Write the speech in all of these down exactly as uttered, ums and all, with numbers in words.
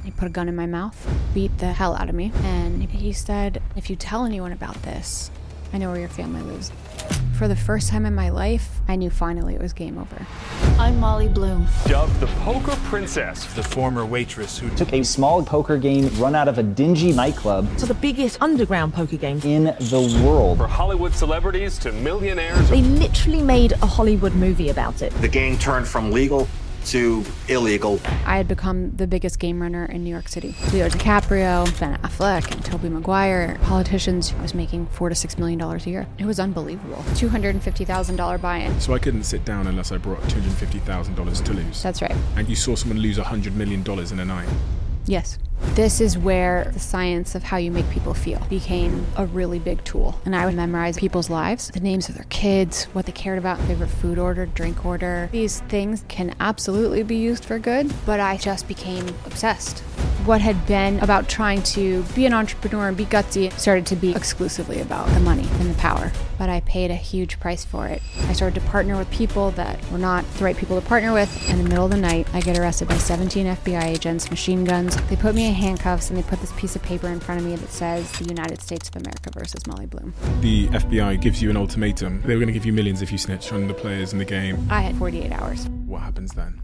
He put a gun in my mouth, beat the hell out of me, and he said, if you tell anyone about this, I know where your family lives. For the first time in my life, I knew finally it was game over. I'm Molly Bloom. Dubbed the Poker Princess. The former waitress who took a small poker game run out of a dingy nightclub to the biggest underground poker game in the world. For Hollywood celebrities to millionaires. They literally made a Hollywood movie about it. The game turned from legal to illegal. I had become the biggest game runner in New York City. Leo DiCaprio, Ben Affleck, and Tobey Maguire, politicians. I was making four to six million dollars a year. It was unbelievable. two hundred fifty thousand dollars buy-in. So I couldn't sit down unless I brought two hundred fifty thousand dollars to lose. That's right. And you saw someone lose one hundred million dollars in a night. Yes. This is where the science of how you make people feel became a really big tool. And I would memorize people's lives, the names of their kids, what they cared about, favorite food order, drink order. These things can absolutely be used for good, but I just became obsessed. What had been about trying to be an entrepreneur and be gutsy started to be exclusively about the money and the power. But I paid a huge price for it. I started to partner with people that were not the right people to partner with. In the middle of the night, I get arrested by seventeen F B I agents, machine guns. They put me in handcuffs and they put this piece of paper in front of me that says the United States of America versus Molly Bloom. The F B I gives you an ultimatum. They were going to give you millions if you snitched on the players in the game. I had forty-eight hours. What happens then?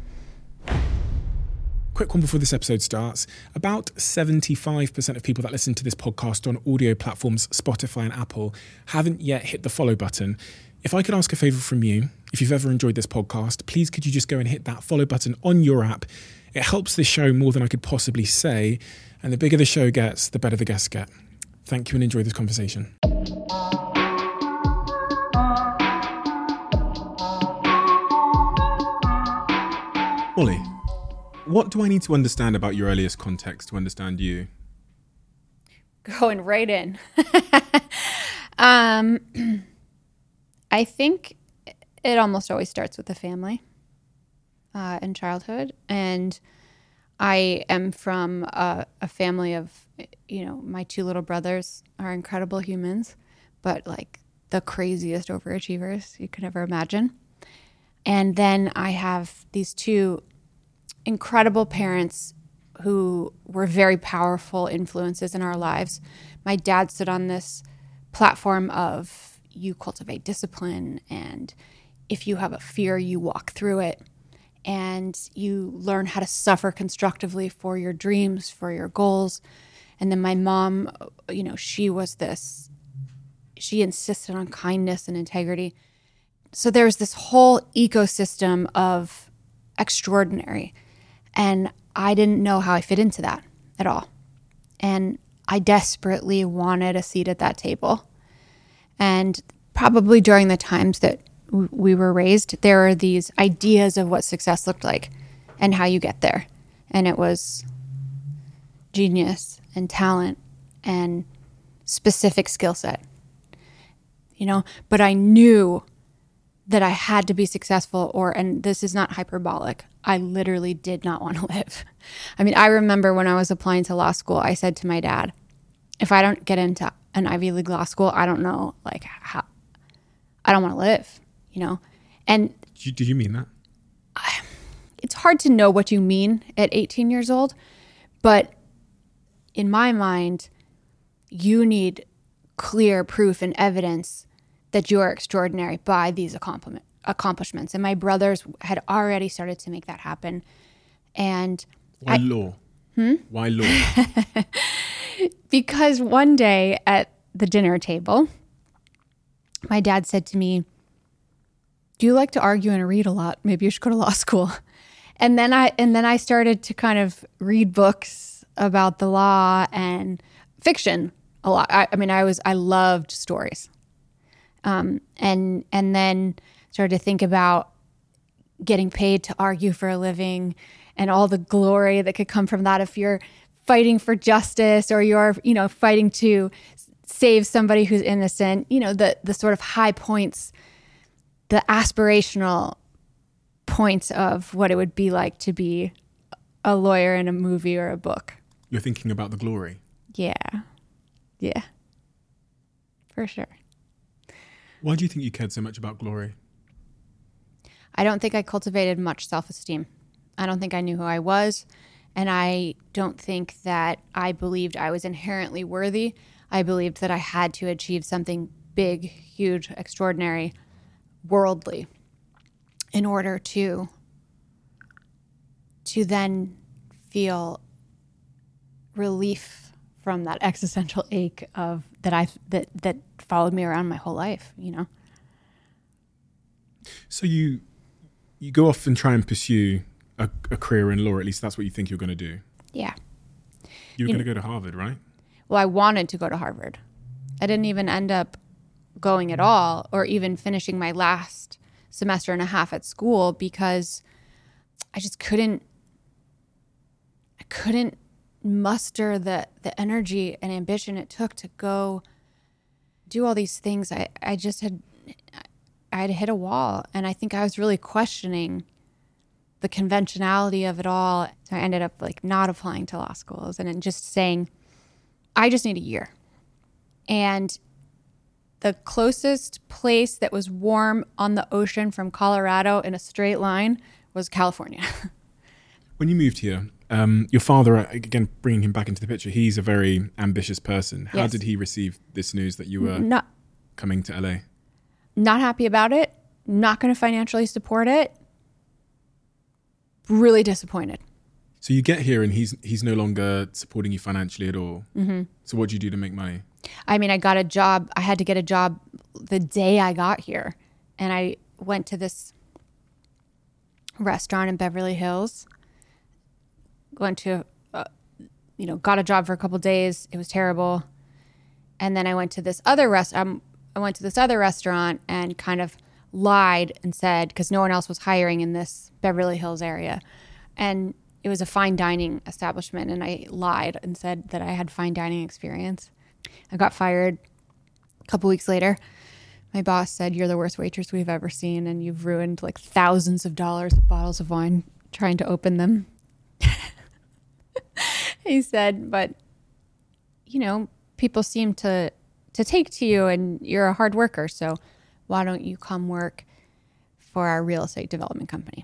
Quick one before this episode starts. About seventy-five percent of people that listen to this podcast on audio platforms, Spotify and Apple, haven't yet hit the follow button. If I could ask a favour from you, if you've ever enjoyed this podcast, please could you just go and hit that follow button on your app. It helps the show more than I could possibly say, and the bigger the show gets, the better the guests get. Thank you and enjoy this conversation. Molly, what do I need to understand about your earliest context to understand you? Going right in. um, I think it almost always starts with the family uh, in childhood. And I am from a, a family of, you know, my two little brothers are incredible humans, but like the craziest overachievers you could ever imagine. And then I have these two incredible parents who were very powerful influences in our lives. My dad stood on this platform of you cultivate discipline, and if you have a fear, you walk through it, and you learn how to suffer constructively for your dreams, for your goals. And then my mom, you know, she was this, she insisted on kindness and integrity. So there's this whole ecosystem of extraordinary. And I didn't know how I fit into that at all. And I desperately wanted a seat at that table. And probably during the times that w- we were raised, there are these ideas of what success looked like and how you get there. And it was genius and talent and specific skill set, you know, but I knew that I had to be successful, or, and this is not hyperbolic, I literally did not want to live. I mean, I remember when I was applying to law school, I said to my dad, if I don't get into an Ivy League law school, I don't know, like, how, I don't want to live, you know? And Did you, did you mean that? I, it's hard to know what you mean at eighteen years old, but in my mind, you need clear proof and evidence that you're extraordinary by these accomplishments. And my brothers had already started to make that happen. And Why I, law? Hmm? Why law? Because one day at the dinner table, my dad said to me, do you like to argue and read a lot? Maybe you should go to law school. And then I and then I started to kind of read books about the law and fiction a lot. I, I mean, I was I loved stories. Um, and and then started to think about getting paid to argue for a living and all the glory that could come from that if you're fighting for justice or you're, you know, fighting to save somebody who's innocent, you know, the the sort of high points, the aspirational points of what it would be like to be a lawyer in a movie or a book. You're thinking about the glory. Yeah. Yeah. For sure. Why do you think you cared so much about glory? I don't think I cultivated much self-esteem. I don't think I knew who I was. And I don't think that I believed I was inherently worthy. I believed that I had to achieve something big, huge, extraordinary, worldly in order to to then feel relief from that existential ache of that I that that followed me around my whole life, you know. So you you go off and try and pursue a, a career in law, at least that's what you think you're going to do. Yeah. You were You going to go to Harvard, right? Well, I wanted to go to Harvard. I didn't even end up going at all, or even finishing my last semester and a half at school, because I just couldn't I couldn't muster the the energy and ambition it took to go do all these things. I, I just had I had hit a wall, and I think I was really questioning the conventionality of it all. So I ended up like not applying to law schools and then just saying, I just need a year. And the closest place that was warm on the ocean from Colorado in a straight line was California. When you moved here, um, your father, again, bringing him back into the picture, he's a very ambitious person. How Yes. did he receive this news that you were Not, coming to L A? not happy about it, not going to financially support it, really disappointed. So you get here and he's he's no longer supporting you financially at all. Mm-hmm. So what do you do to make money? I mean, I got a job. I had to get a job the day I got here. And I went to this restaurant in Beverly Hills. Went to, uh, you know, got a job for a couple days. It was terrible. And then I went to this other rest. Um, I went to this other restaurant and kind of lied and said, because no one else was hiring in this Beverly Hills area. And it was a fine dining establishment. And I lied and said that I had fine dining experience. I got fired. A couple weeks later, my boss said, "You're the worst waitress we've ever seen, and you've ruined like thousands of dollars of bottles of wine trying to open them." He said, "But, you know, people seem to to take to you, and you're a hard worker, so why don't you come work for our real estate development company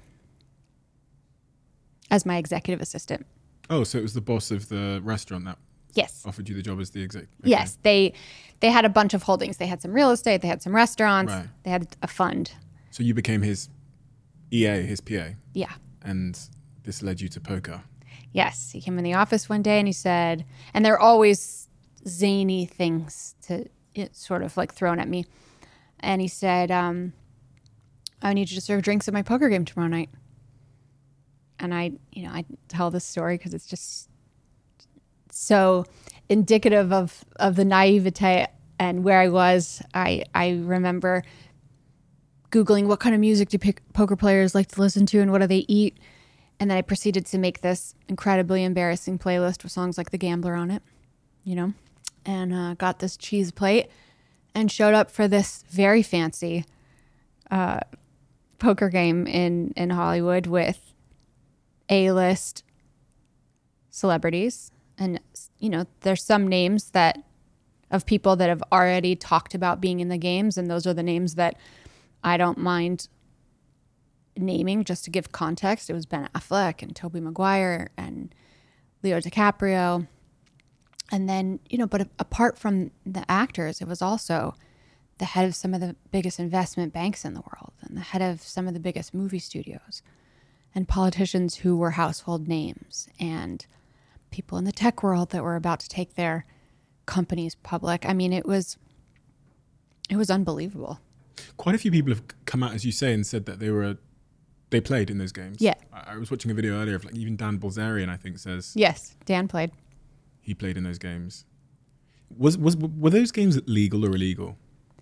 as my executive assistant?" Oh, so it was the boss of the restaurant that Yes. offered you the job as the exec? Okay. Yes, they they had a bunch of holdings. They had some real estate, they had some restaurants, Right. they had a fund. So you became his E A, his P A, Yeah. and this led you to poker. Yes, he came in the office one day and he said, and they're always zany things to it sort of like thrown at me. And he said, um, "I need you to serve drinks at my poker game tomorrow night." And I, you know, I tell this story because it's just so indicative of, of the naivete and where I was. I I remember Googling what kind of music do pick, poker players like to listen to and what do they eat. And then I proceeded to make this incredibly embarrassing playlist with songs like The Gambler on it, you know, and uh, got this cheese plate and showed up for this very fancy uh, poker game in, in Hollywood with A-list celebrities. And, you know, there's some names that of people that have already talked about being in the games. And those are the names that I don't mind naming just to give context. It was Ben Affleck and Tobey Maguire and Leo DiCaprio. And then, you know, but apart from the actors, it was also the head of some of the biggest investment banks in the world and the head of some of the biggest movie studios and politicians who were household names and people in the tech world that were about to take their companies public. I mean, it was it was unbelievable. Quite a few people have come out, as you say, and said that they were they played in those games. Yeah. I, I was watching a video earlier of like even Dan Bilzerian, I think, says Yes, Dan played. he played in those games. Was was were those games legal or illegal?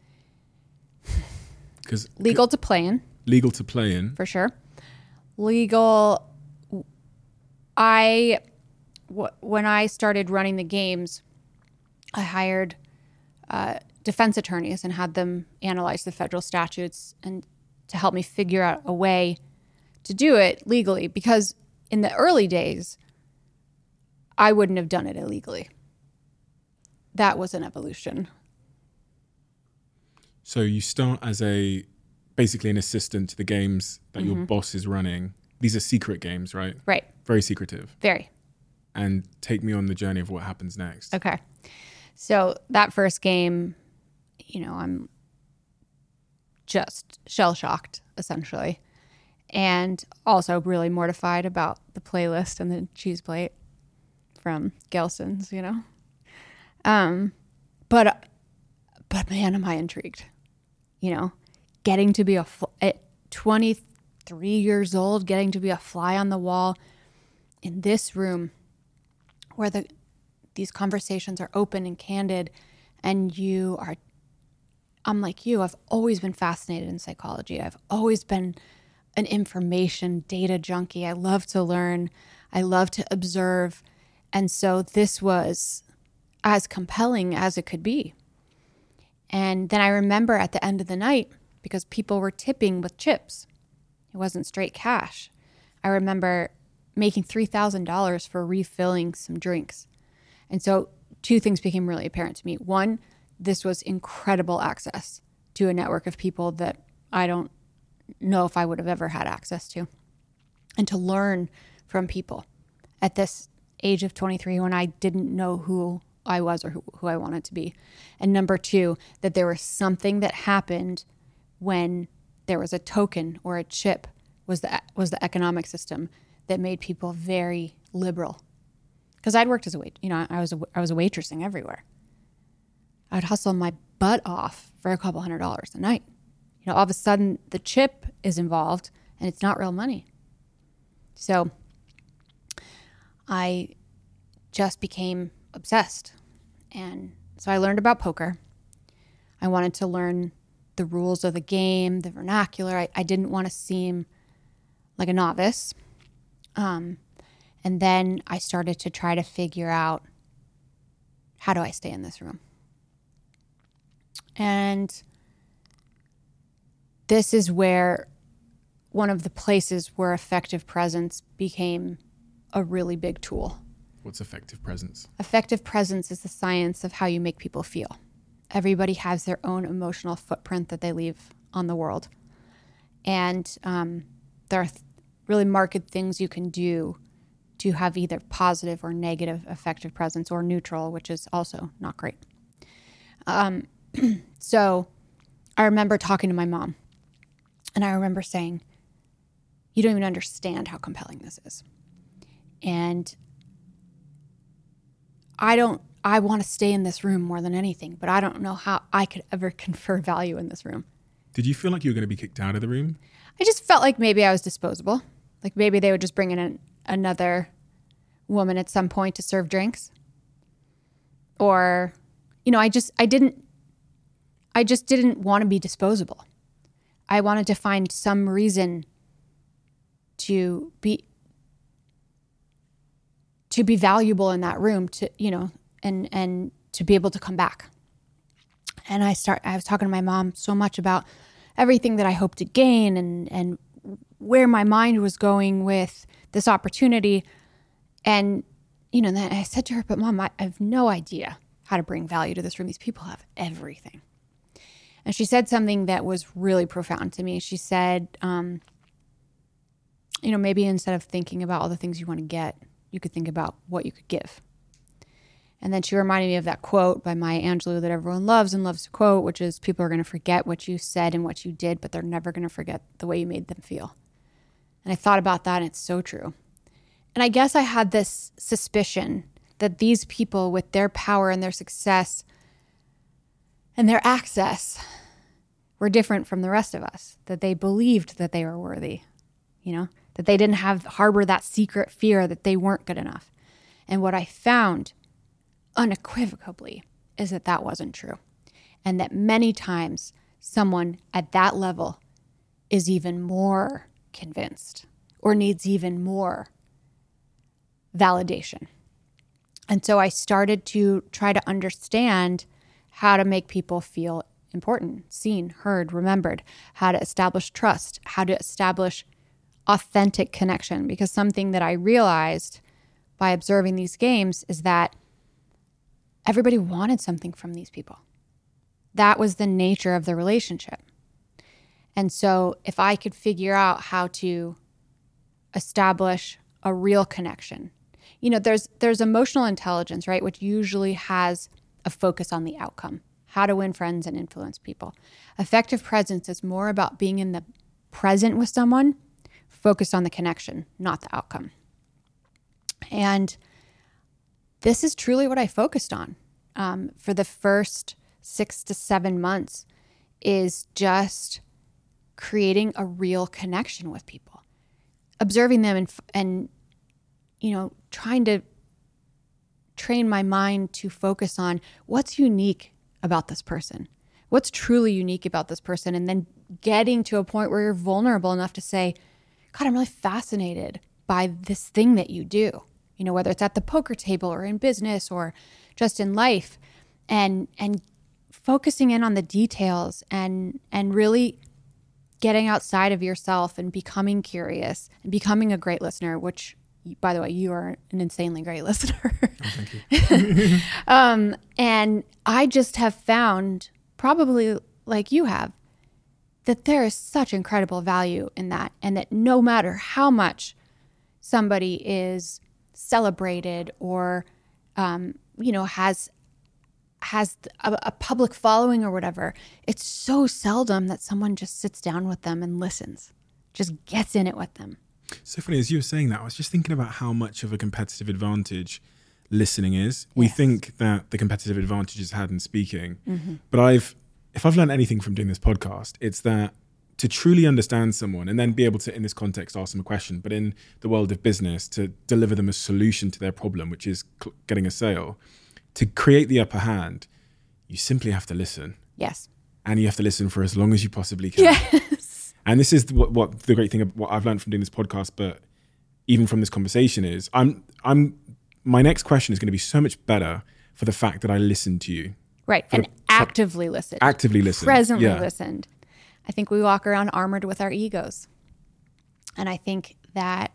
Because Legal to play in, legal to play in. for sure. Legal. I, w- when I started running the games, I hired uh, defense attorneys and had them analyze the federal statutes and to help me figure out a way to do it legally. Because in the early days, I wouldn't have done it illegally. That was an evolution. So you start as a basically an assistant to the games that Mm-hmm. your boss is running. These are secret games, right? Right. Very secretive. Very. and take me on the journey of what happens next. Okay. So that first game, you know, I'm just shell-shocked, essentially. And also really mortified about the playlist and the cheese plate from Gelson's, you know. Um, but, but man, am I intrigued. You know, getting to be a, fl- at twenty-three years old, getting to be a fly on the wall in this room where the these conversations are open and candid, and you are, I'm like you, I've always been fascinated in psychology. I've always been an information data junkie. I love to learn. I love to observe. And so this was as compelling as it could be. And then I remember at the end of the night, because people were tipping with chips, it wasn't straight cash. I remember making three thousand dollars for refilling some drinks. And so two things became really apparent to me. One, this was incredible access to a network of people that I don't know if I would have ever had access to. And to learn from people at this age of twenty-three when I didn't know who I was or who, who I wanted to be. And number two, that there was something that happened when there was a token or a chip was the was the economic system that made people very liberal. Because I'd worked as a wait, you know, I was a, I was a waitressing everywhere. I'd hustle my butt off for a couple hundred dollars a night. You know, all of a sudden the chip is involved and it's not real money. So I just became obsessed. And so I learned about poker. I wanted to learn the rules of the game, the vernacular. I, I didn't want to seem like a novice. Um, and then I started to try to figure out, how do I stay in this room? And this is where one of the places where effective presence became a really big tool. What's effective presence? Effective presence is the science of how you make people feel. Everybody has their own emotional footprint that they leave on the world. And um, there are th- really marked things you can do to have either positive or negative effective presence, or neutral, which is also not great. Um, so I remember talking to my mom, and I remember saying, you don't even understand how compelling this is. And I don't, I want to stay in this room more than anything, but I don't know how I could ever confer value in this room. Did you feel like you were going to be kicked out of the room? I just felt like maybe I was disposable. Like maybe they would just bring in an, another woman at some point to serve drinks. Or, you know, I just, I didn't, I just didn't want to be disposable. I wanted to find some reason to be, to be valuable in that room, to, you know, and, and to be able to come back. And I start, I was talking to my mom so much about everything that I hoped to gain and, and where my mind was going with this opportunity. And, you know, then I said to her, but Mom, I have no idea how to bring value to this room. These people have everything. And she said something that was really profound to me. She said, um, you know, maybe instead of thinking about all the things you want to get, you could think about what you could give. And then she reminded me of that quote by Maya Angelou that everyone loves and loves to quote, which is, people are going to forget what you said and what you did, but they're never going to forget the way you made them feel. And I thought about that, and it's so true. And I guess I had this suspicion that these people, with their power and their success and their access, were different from the rest of us, that they believed that they were worthy, you know, that they didn't have harbor that secret fear that they weren't good enough. And what I found unequivocally is that that wasn't true. And that many times someone at that level is even more convinced or needs even more validation. And so I started to try to understand how to make people feel important, seen, heard, remembered, how to establish trust, how to establish authentic connection. Because something that I realized by observing these games is that everybody wanted something from these people. That was the nature of the relationship. And so if I could figure out how to establish a real connection, you know, there's there's emotional intelligence, right, which usually has a focus on the outcome, how to win friends and influence people. Effective presence is more about being in the present with someone, focused on the connection, not the outcome. And this is truly what I focused on um, for the first six to seven months is just creating a real connection with people, observing them and, and you know, trying to train my mind to focus on what's unique about this person, what's truly unique about this person, and then getting to a point where you're vulnerable enough to say, God, I'm really fascinated by this thing that you do, you know, whether it's at the poker table or in business or just in life, and and focusing in on the details and and really getting outside of yourself and becoming curious and becoming a great listener, which, by the way, you are an insanely great listener. Oh, thank you. um, and I just have found, probably like you have, that there is such incredible value in that, and that no matter how much somebody is celebrated or, um, you know, has has a, a public following or whatever, it's so seldom that someone just sits down with them and listens, just gets in it with them. So funny, as you were saying that, I was just thinking about how much of a competitive advantage listening is. We Yes. think that the competitive advantage is had in speaking, Mm-hmm. but I've, if I've learned anything from doing this podcast, it's that to truly understand someone and then be able to, in this context, ask them a question, but in the world of business, to deliver them a solution to their problem, which is cl- getting a sale, to create the upper hand, you simply have to listen. Yes. And you have to listen for as long as you possibly can. Yes. And this is what, what the great thing of what I've learned from doing this podcast, but even from this conversation is I'm I'm my next question is going to be so much better for the fact that I listened to you. Right. For And the- actively listened. Actively listened. Presently Yeah. listened. I think we walk around armored with our egos. And I think that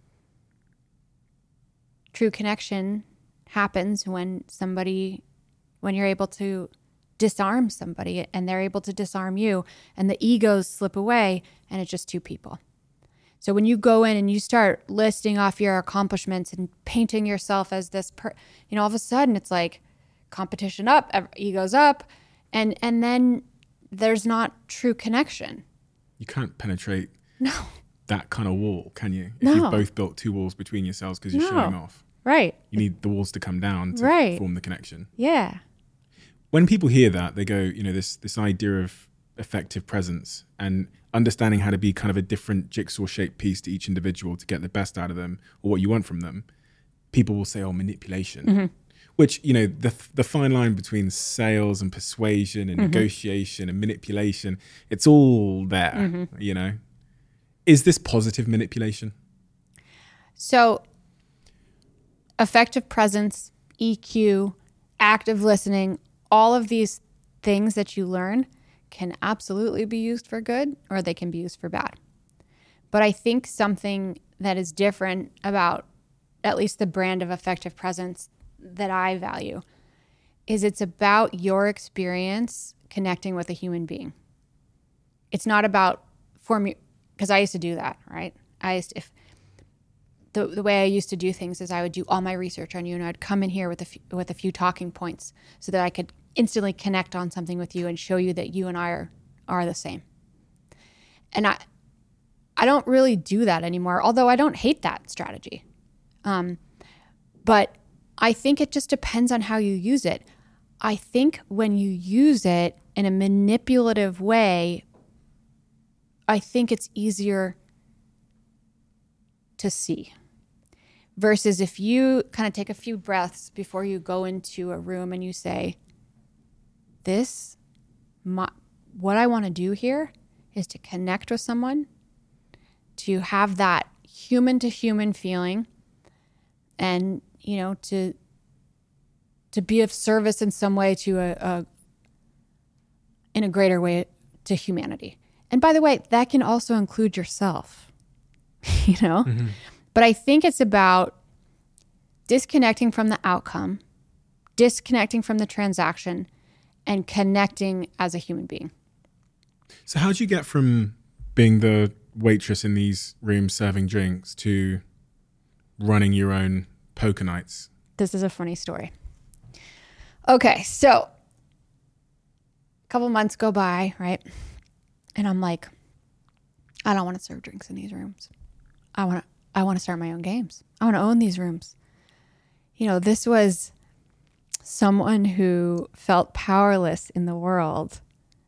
true connection happens when somebody, when you're able to disarm somebody and they're able to disarm you, and the egos slip away and it's just two people. So when you go in and you start listing off your accomplishments and painting yourself as this, per, you know, all of a sudden it's like competition up, ev- egos up, and and then there's not true connection. You can't penetrate No. that kind of wall, can you? If No. you've both built two walls between yourselves because you're No. showing off. Right. You need the walls to come down to Right. form the connection. Yeah. When people hear that, they go, you know, this this idea of effective presence and understanding how to be kind of a different jigsaw shaped piece to each individual to get the best out of them or what you want from them. People will say, oh, manipulation, Mm-hmm. which, you know, the the fine line between sales and persuasion and Mm-hmm. negotiation and manipulation, it's all there, Mm-hmm. you know. Is this positive manipulation? So effective presence, E Q, active listening, all of these things that you learn can absolutely be used for good or they can be used for bad. But I think something that is different about at least the brand of effective presence that I value is it's about your experience connecting with a human being. It's not about formu because I used to do that, right? I used to, if the the way I used to do things is I would do all my research on you and I'd come in here with a few, with a few talking points so that I could instantly connect on something with you and show you that you and I are are the same. And I I don't really do that anymore, although I don't hate that strategy. Um, but I think it just depends on how you use it. I think when you use it in a manipulative way, I think it's easier to see. Versus if you kind of take a few breaths before you go into a room and you say, this, my, what I want to do here is to connect with someone, to have that human to human feeling, and, you know, to to be of service in some way to a, a in a greater way to humanity. And by the way, that can also include yourself, you know? Mm-hmm. But I think it's about disconnecting from the outcome, disconnecting from the transaction, and connecting as a human being. So how do you get from being the waitress in these rooms serving drinks to running your own poker nights? This is a funny story. Okay, so a couple months go by, right? And I'm like, I don't want to serve drinks in these rooms. I want to I want to start my own games. I want to own these rooms. You know, this was someone who felt powerless in the world.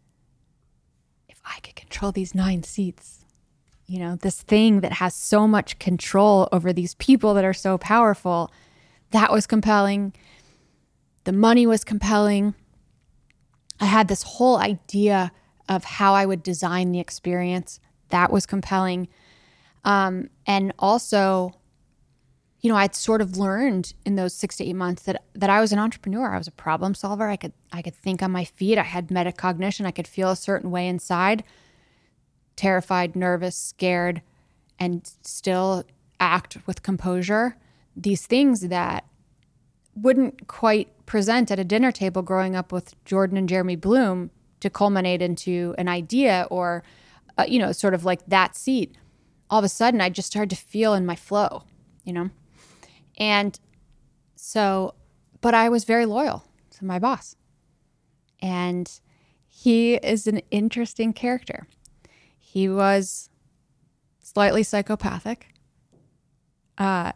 If I could control these nine seats, you know, this thing that has so much control over these people that are so powerful, that was compelling. The money was compelling. I had this whole idea of how I would design the experience. That was compelling. Um, and also, you know, I'd sort of learned in those six to eight months that that I was an entrepreneur. I was a problem solver. I could I could think on my feet. I had metacognition. I could feel a certain way inside, terrified, nervous, scared, and still act with composure. These things that wouldn't quite present at a dinner table growing up with Jordan and Jeremy Bloom to culminate into an idea or, uh, you know, sort of like that seat. All of a sudden, I just started to feel in my flow, you know? And so, but I was very loyal to my boss. And he is an interesting character. He was slightly psychopathic. Uh,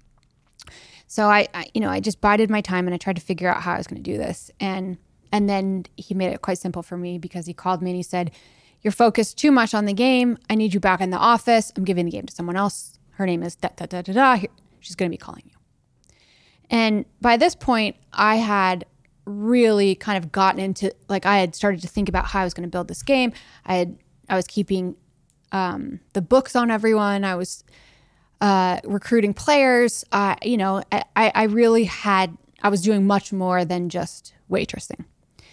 so I, I, you know, I just bided my time and I tried to figure out how I was going to do this. And, and then he made it quite simple for me because he called me and he said, "You're focused too much on the game. I need you back in the office. I'm giving the game to someone else. Her name is da da da da da. She's going to be calling you." And by this point, I had really kind of gotten into, like, I had started to think about how I was going to build this game. I had, I was keeping um, the books on everyone. I was uh, recruiting players. Uh, you know, I, I really had, I was doing much more than just waitressing.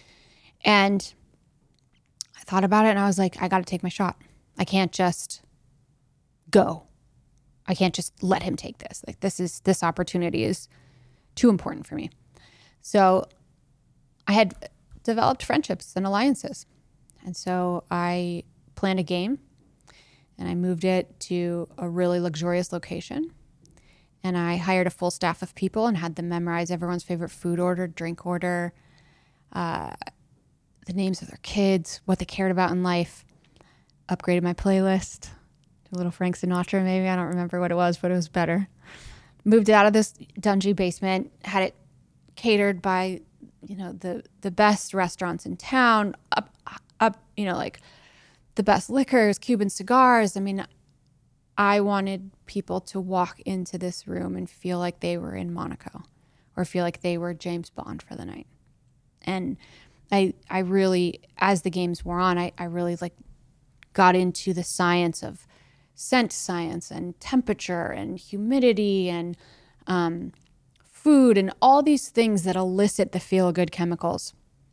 And I thought about it and I was like, I got to take my shot. I can't just go. I can't just let him take this. Like, this is, this opportunity is too important for me. So I had developed friendships and alliances. And so I planned a game and I moved it to a really luxurious location. And I hired a full staff of people and had them memorize everyone's favorite food order, drink order, uh, the names of their kids, what they cared about in life. Upgraded my playlist to a little Frank Sinatra, maybe. I don't remember what it was, but it was better. Moved it out of this dungy basement, had it catered by, you know, the the best restaurants in town, up, up, you know, like the best liquors, Cuban cigars. I mean, I wanted people to walk into this room and feel like they were in Monaco or feel like they were James Bond for the night. And I I really, as the games wore on, I, I really like got into the science of scent science and temperature and humidity and um, food and all these things that elicit the feel-good chemicals.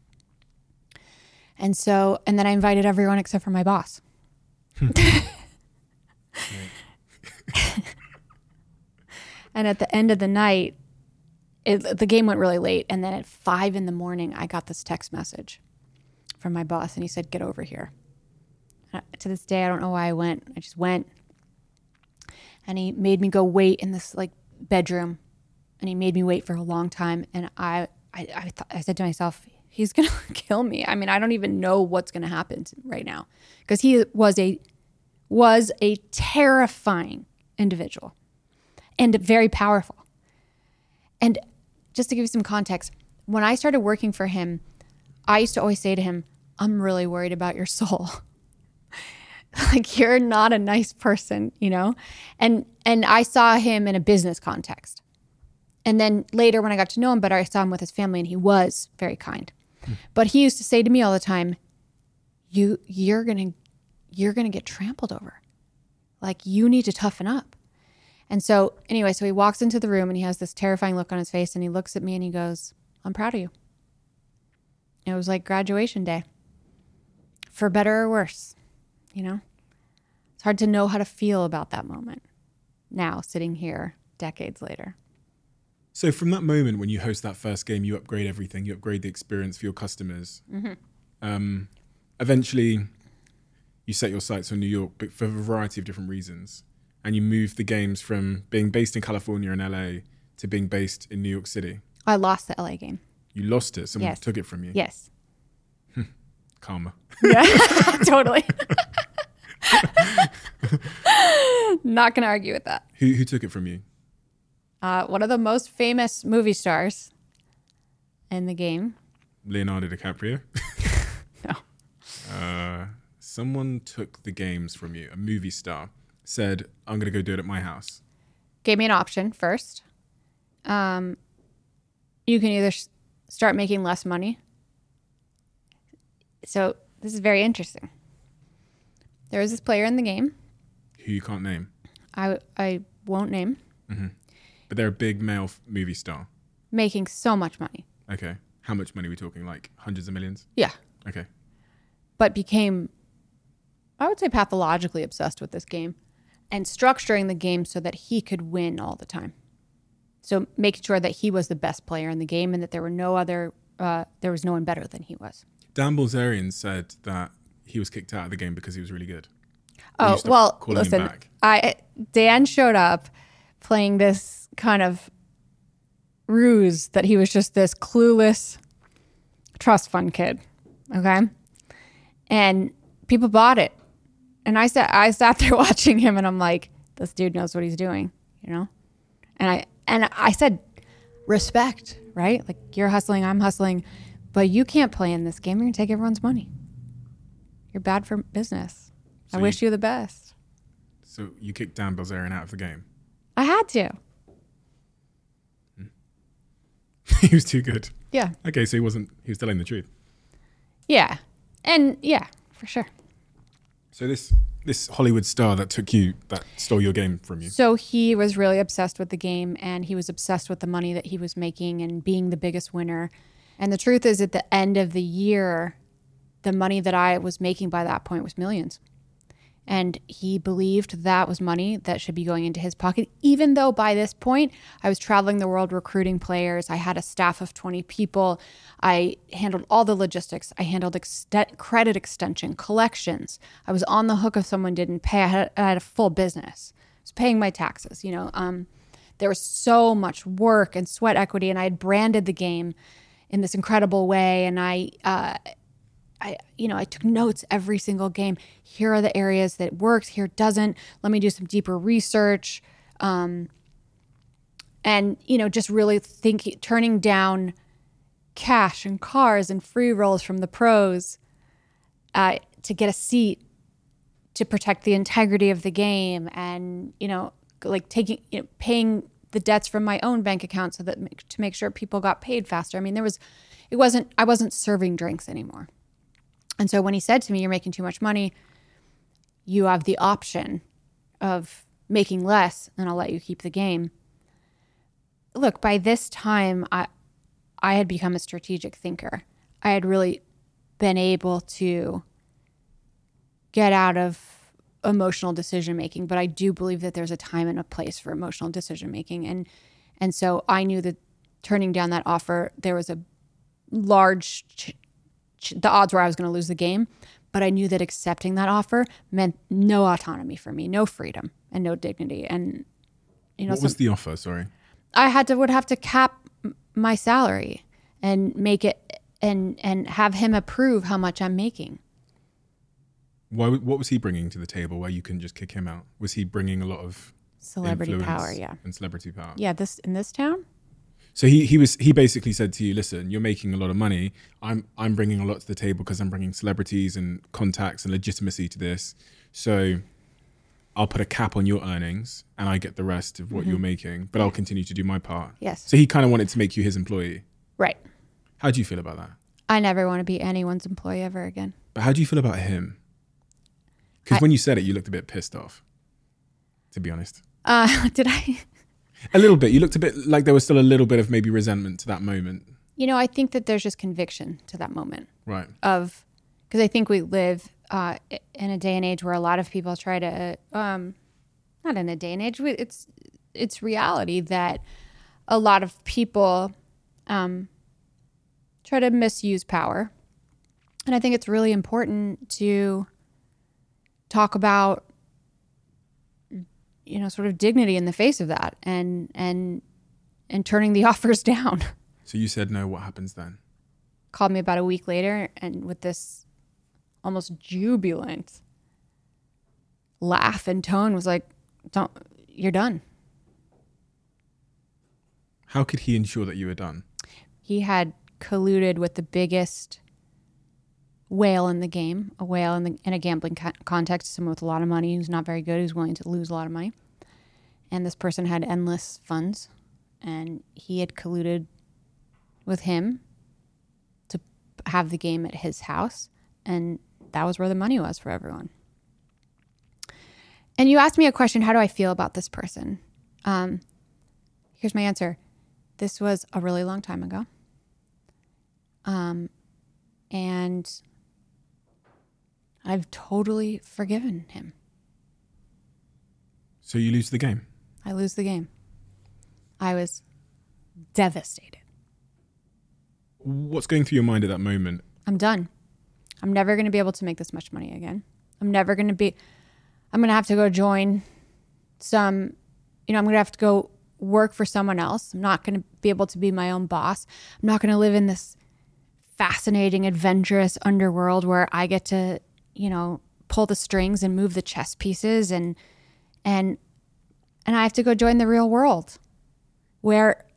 And so, and then I invited everyone except for my boss. And at the end of the night, it, the game went really late. And then at five in the morning, I got this text message from my boss and he said, "Get over here." Uh, to this day, I don't know why I went. I just went. And he made me go wait in this like bedroom. And he made me wait for a long time. And I I, I, th- I said to myself, he's going to kill me. I mean, I don't even know what's going to happen to right now. Because he was a was a terrifying individual and very powerful. And just to give you some context, when I started working for him, I used to always say to him, "I'm really worried about your soul." Like, you're not a nice person, you know? And and I saw him in a business context. And then later when I got to know him better, I saw him with his family and he was very kind. Hmm. But he used to say to me all the time, you you're gonna you're gonna get trampled over. Like, you need to toughen up. And so anyway, so he walks into the room and he has this terrifying look on his face and he looks at me and he goes, "I'm proud of you." It was like graduation day. For better or worse. You know, it's hard to know how to feel about that moment now, sitting here decades later. So from that moment when you host that first game, you upgrade everything, you upgrade the experience for your customers. Mm-hmm. Um, eventually, you set your sights on New York, but for a variety of different reasons. And you move the games from being based in California and L A to being based in New York City? I lost the L A game. You lost it. Someone Yes. took it from you. Yes. Karma. Yeah, totally. Not going to argue with that. Who who took it from you? Uh, one of the most famous movie stars in the game. Leonardo DiCaprio. No. Uh, someone took the games from you. A movie star said, "I'm going to go do it at my house." Gave me an option first. Um, you can either s- start making less money. So this is very interesting. There was this player in the game. Who you can't name, I I won't name. but they're a big male f- movie star. Making so much money. Okay. How much money are we talking? Like hundreds of millions? Yeah. Okay. But became, I would say, pathologically obsessed with this game and structuring the game so that he could win all the time. So making sure that he was the best player in the game and that there were no other, uh, there was no one better than he was. Dan Bilzerian said that he was kicked out of the game because he was really good. Will you Oh, stop well, calling him listen, back? I Dan showed up playing this kind of ruse that he was just this clueless trust fund kid, okay? And people bought it. And I sat I sat there watching him and I'm like, this dude knows what he's doing, you know? And I and I said, respect, right? Like you're hustling, I'm hustling, but you can't play in this game. You're gonna take everyone's money. You're bad for business. So I wish you- you the best. So you kicked Dan Bilzerian out of the game. I had to. He was too good. Yeah. Okay, so he wasn't. He was telling the truth. Yeah. And yeah, for sure. So this this Hollywood star that took you, that stole your game from you. So he was really obsessed with the game and he was obsessed with the money that he was making and being the biggest winner. And the truth is, at the end of the year, the money that I was making by that point was millions. And he believed that was money that should be going into his pocket, even though by this point I was traveling the world recruiting players. I had a staff of twenty people. I handled all the logistics. I handled ext- credit extension, collections. I was on the hook if someone didn't pay. I had, I had a full business. I was paying my taxes. You know, um, there was so much work and sweat equity, and I had branded the game in this incredible way. And I, uh, I, you know, I took notes every single game. Here are the areas that works. Here it doesn't. Let me do some deeper research, um, and you know, just really think, turning down cash and cars and free rolls from the pros uh, to get a seat to protect the integrity of the game, and you know, like taking, you know, paying the debts from my own bank account so that to make sure people got paid faster. I mean, there was, it wasn't, I wasn't serving drinks anymore. And so when he said to me, you're making too much money, you have the option of making less and I'll let you keep the game. Look, by this time, I I had become a strategic thinker. I had really been able to get out of emotional decision making, but I do believe that there's a time and a place for emotional decision making. And and so I knew that turning down that offer, there was a large ch- the odds were I was going to lose the game, but I knew that accepting that offer meant no autonomy for me, no freedom and no dignity. And, you know, What so was the offer? Sorry. I had to, would have to cap m- my salary and make it and, and have him approve how much I'm making. Why? What was he bringing to the table where you can just kick him out? Was he bringing a lot of Celebrity influence power. Yeah. and celebrity power? Yeah. This, in this town. So he he was he basically said to you, listen, you're making a lot of money. I'm I'm bringing a lot to the table because I'm bringing celebrities and contacts and legitimacy to this. So I'll put a cap on your earnings and I get the rest of what Mm-hmm. you're making, but I'll continue to do my part. Yes. So he kind of wanted to make you his employee. Right. How do you feel about that? I never want to be anyone's employee ever again. But how do you feel about him? Because I- when you said it, you looked a bit pissed off, to be honest. Uh, did I? A little bit. You looked a bit like there was still a little bit of maybe resentment to that moment. You know, I think that there's just conviction to that moment. Right. Of, because I think we live uh, in a day and age where a lot of people try to, um, not in a day and age, we- it's it's reality that a lot of people um, try to misuse power. And I think it's really important to talk about, you know, sort of dignity in the face of that, and and and turning the offers down. So you said no. What happens then? Called me about a week later and with this almost jubilant laugh and tone was like, "Don't, you're done." How could he ensure that you were done? He had colluded with the biggest whale in the game, a whale in, the, in a gambling co- context, someone with a lot of money who's not very good, who's willing to lose a lot of money. And this person had endless funds, and he had colluded with him to have the game at his house, and that was where the money was for everyone. And you asked me a question, how do I feel about this person? Um, here's my answer. This was a really long time ago. Um, and I've totally forgiven him. So you lose the game? I lose the game. I was devastated. What's going through your mind at that moment? I'm done. I'm never going to be able to make this much money again. I'm never going to be, I'm going to have to go join some, you know, I'm going to have to go work for someone else. I'm not going to be able to be my own boss. I'm not going to live in this fascinating, adventurous underworld where I get to, you know, pull the strings and move the chess pieces and, and, and I have to go join the real world where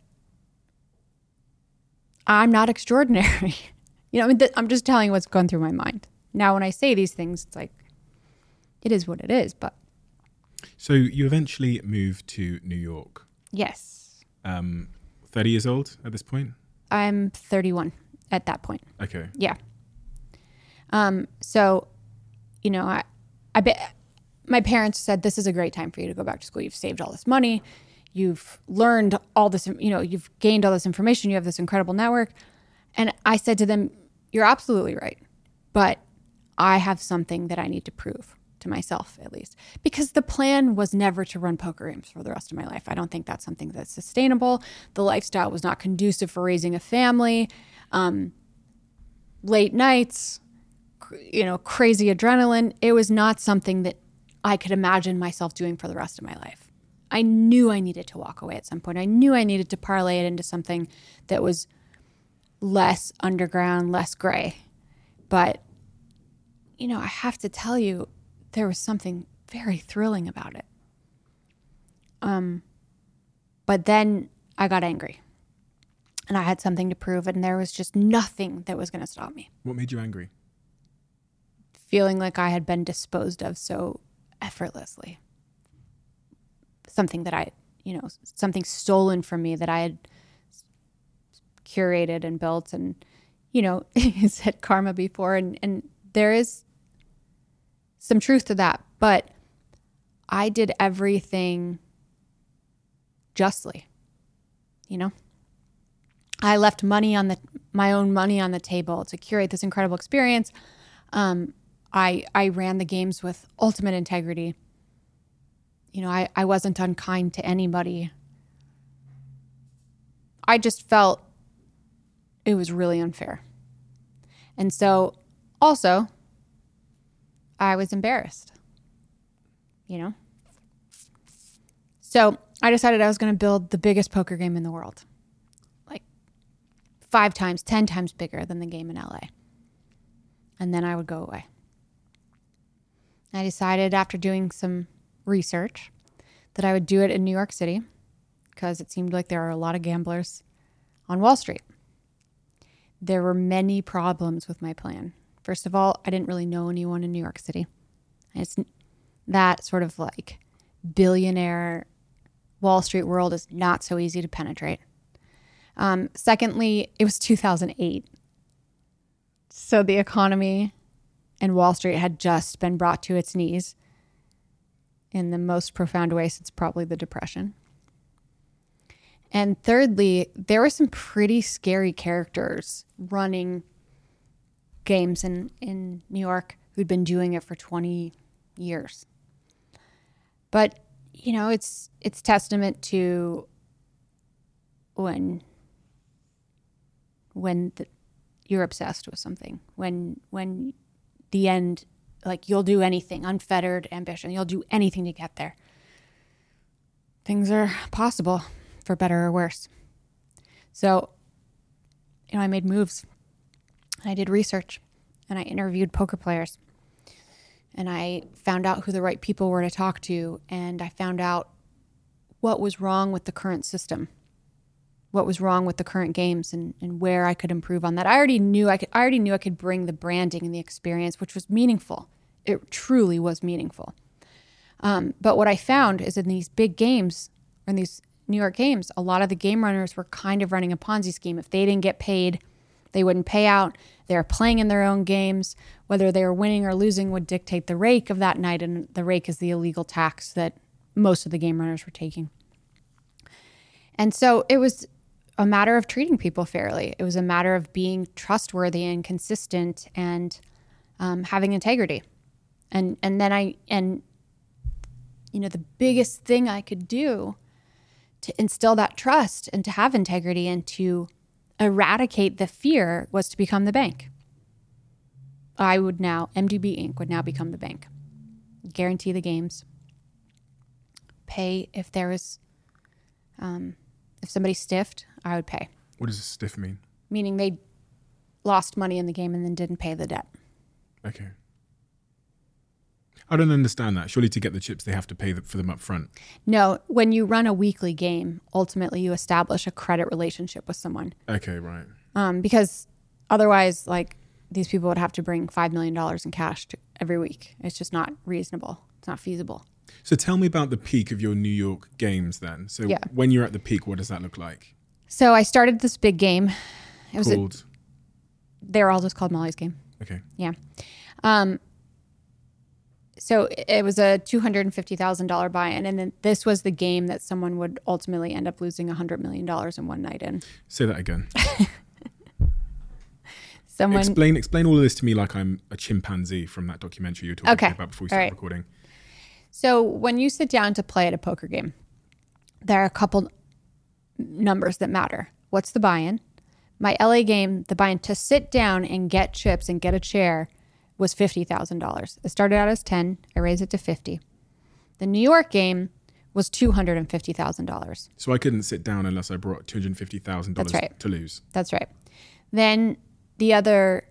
I'm not extraordinary. You know, I mean, th- I'm just telling you what's going through my mind. Now, when I say these things, it's like, it is what it is, but. So you eventually moved to New York. Yes. Um, thirty years old at this point? I'm thirty-one at that point. Okay. Yeah. Um, so, you know, I, I bet my parents said, this is a great time for you to go back to school. You've saved all this money. You've learned all this, you know, you've gained all this information. You have this incredible network. And I said to them, you're absolutely right. But I have something that I need to prove to myself, at least. Because the plan was never to run poker games for the rest of my life. I don't think that's something that's sustainable. The lifestyle was not conducive for raising a family. Um, late nights, you know, crazy adrenaline. It was not something that I could imagine myself doing for the rest of my life. I knew I needed to walk away at some point. I knew I needed to parlay it into something that was less underground, less gray. But, you know, I have to tell you, there was something very thrilling about it. Um, but then I got angry. And I had something to prove, and there was just nothing that was going to stop me. What made you angry? Feeling like I had been disposed of so effortlessly. Something that I, you know, something stolen from me that I had curated and built. And, you know, you said karma before, and, and there is some truth to that. But I did everything justly, you know? I left money on the my own money on the table to curate this incredible experience. Um, I I ran the games with ultimate integrity. You know, I, I wasn't unkind to anybody. I just felt it was really unfair. And so also, I was embarrassed, you know? So I decided I was going to build the biggest poker game in the world. Like five times, ten times bigger than the game in L A. And then I would go away. I decided after doing some research that I would do it in New York City because it seemed like there are a lot of gamblers on Wall Street. There were many problems with my plan. First of all, I didn't really know anyone in New York City. It's that sort of like billionaire Wall Street world is not so easy to penetrate. Um, secondly, it was two thousand eight. So the economy and Wall Street had just been brought to its knees in the most profound way since probably the Depression. And thirdly, there were some pretty scary characters running games in, in New York who'd been doing it for twenty years. But, you know, it's it's testament to when when the, you're obsessed with something, when when the end, like you'll do anything, unfettered ambition, you'll do anything to get there. Things are possible, for better or worse. So, you know, I made moves. I did research and I interviewed poker players. And I found out who the right people were to talk to. And I found out what was wrong with the current system, what was wrong with the current games, and, and where I could improve on that. I already knew I could. I already knew I could bring the branding and the experience, which was meaningful. It truly was meaningful. Um, but what I found is in these big games, or in these New York games, a lot of the game runners were kind of running a Ponzi scheme. If they didn't get paid, they wouldn't pay out. They were playing in their own games. Whether they were winning or losing would dictate the rake of that night, and the rake is the illegal tax that most of the game runners were taking. And so it was a matter of treating people fairly. It was a matter of being trustworthy and consistent and um, having integrity. And and then I, and you know, the biggest thing I could do to instill that trust and to have integrity and to eradicate the fear was to become the bank. I would now, M D B Incorporated would now become the bank. Guarantee the games. Pay if there was, um, if somebody stiffed, I would pay. What does stiff mean? Meaning they lost money in the game and then didn't pay the debt. Okay. I don't understand that. Surely to get the chips, they have to pay for them up front. No, when you run a weekly game, ultimately you establish a credit relationship with someone. Okay, right. Um, because otherwise, like, these people would have to bring five million dollars in cash to every week. It's just not reasonable. It's not feasible. So tell me about the peak of your New York games then. So Yeah. when you're at the peak, what does that look like? So I started this big game. It was Called? A, they were all just called Molly's Game. Okay. Yeah. Um, so it was a two hundred fifty thousand dollars buy-in, and then this was the game that someone would ultimately end up losing one hundred million dollars in one night in. Say that again. Someone Explain explain all of this to me like I'm a chimpanzee from that documentary you were talking Okay. about before we All started right. recording. So when you sit down to play at a poker game, there are a couple numbers that matter. What's the buy-in? My L A game, the buy-in to sit down and get chips and get a chair was fifty thousand dollars. It started out as ten. I raised it to fifty. The New York game was two hundred fifty thousand dollars. So I couldn't sit down unless I brought two hundred fifty thousand dollars That's right. to lose. That's right. Then the other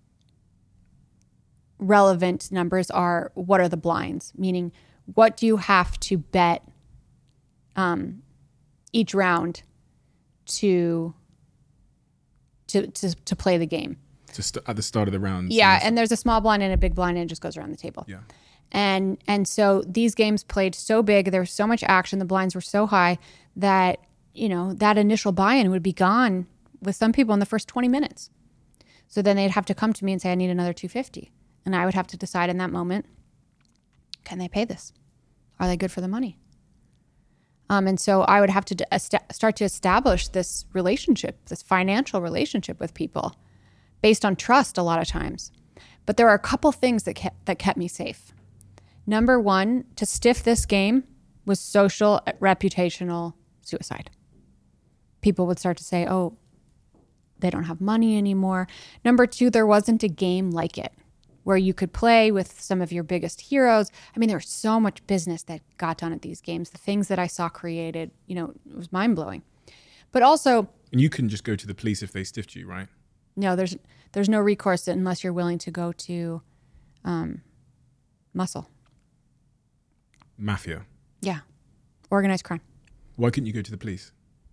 relevant numbers are what are the blinds, meaning what do you have to bet um, each round to, to to to play the game. Just at the start of the round. Yeah, and there's a small blind and a big blind, and it just goes around the table. Yeah. And and so these games played so big, there was so much action, the blinds were so high that, you know, that initial buy-in would be gone with some people in the first twenty minutes. So then they'd have to come to me and say, I need another two hundred fifty dollars. And I would have to decide in that moment, can they pay this? Are they good for the money? Um, and so I would have to est- start to establish this relationship, this financial relationship with people based on trust a lot of times. But there are a couple things that kept, that kept me safe. Number one, to stiff this game was social, reputational suicide. People would start to say, oh, they don't have money anymore. Number two, there wasn't a game like it where you could play with some of your biggest heroes. I mean, there was so much business that got done at these games. The things that I saw created, you know, it was mind-blowing. But also... And you can just go to the police if they stiffed you, right? No, there's there's no recourse unless you're willing to go to um, muscle. Mafia. Yeah. Organized crime. Why couldn't you go to the police?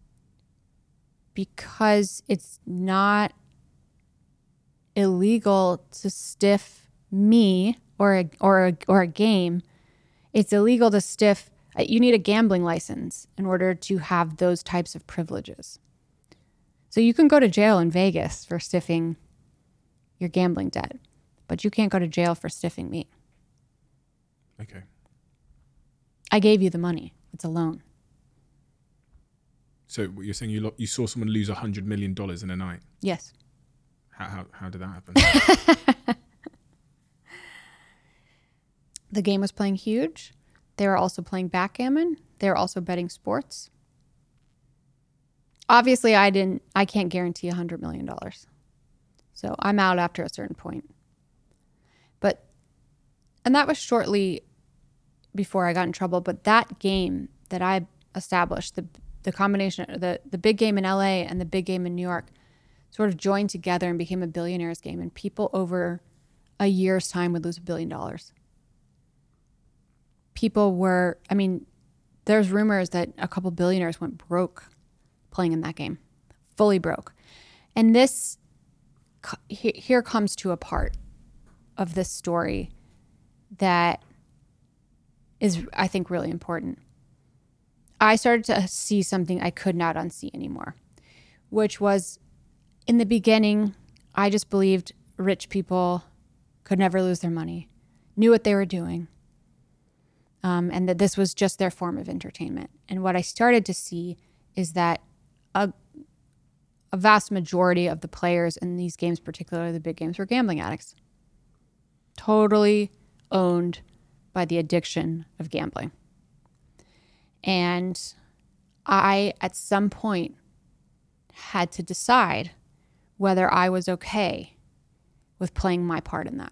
Because it's not illegal to stiff me or a, or a, or a game. It's illegal to stiff. You need a gambling license in order to have those types of privileges. So you can go to jail in Vegas for stiffing your gambling debt, but you can't go to jail for stiffing me. Okay. I gave you the money. It's a loan. So you're saying you lo- you saw someone lose one hundred million dollars in a night? Yes. How, how, how did that happen? The game was playing huge. They were also playing backgammon. They were also betting sports. Obviously, I didn't. I can't guarantee one hundred million dollars. So I'm out after a certain point. But, and that was shortly before I got in trouble. But that game that I established, the the combination, the, the big game in L A and the big game in New York sort of joined together and became a billionaires game. And people over a year's time would lose a billion dollars. People were, I mean, there's rumors that a couple billionaires went broke playing in that game, fully broke. And this, here comes to a part of this story that is, I think, really important. I started to see something I could not unsee anymore, which was in the beginning, I just believed rich people could never lose their money, knew what they were doing, um, and that this was just their form of entertainment. And what I started to see is that a, a vast majority of the players in these games, particularly the big games, were gambling addicts. Totally owned by the addiction of gambling. And I, at some point, had to decide whether I was okay with playing my part in that.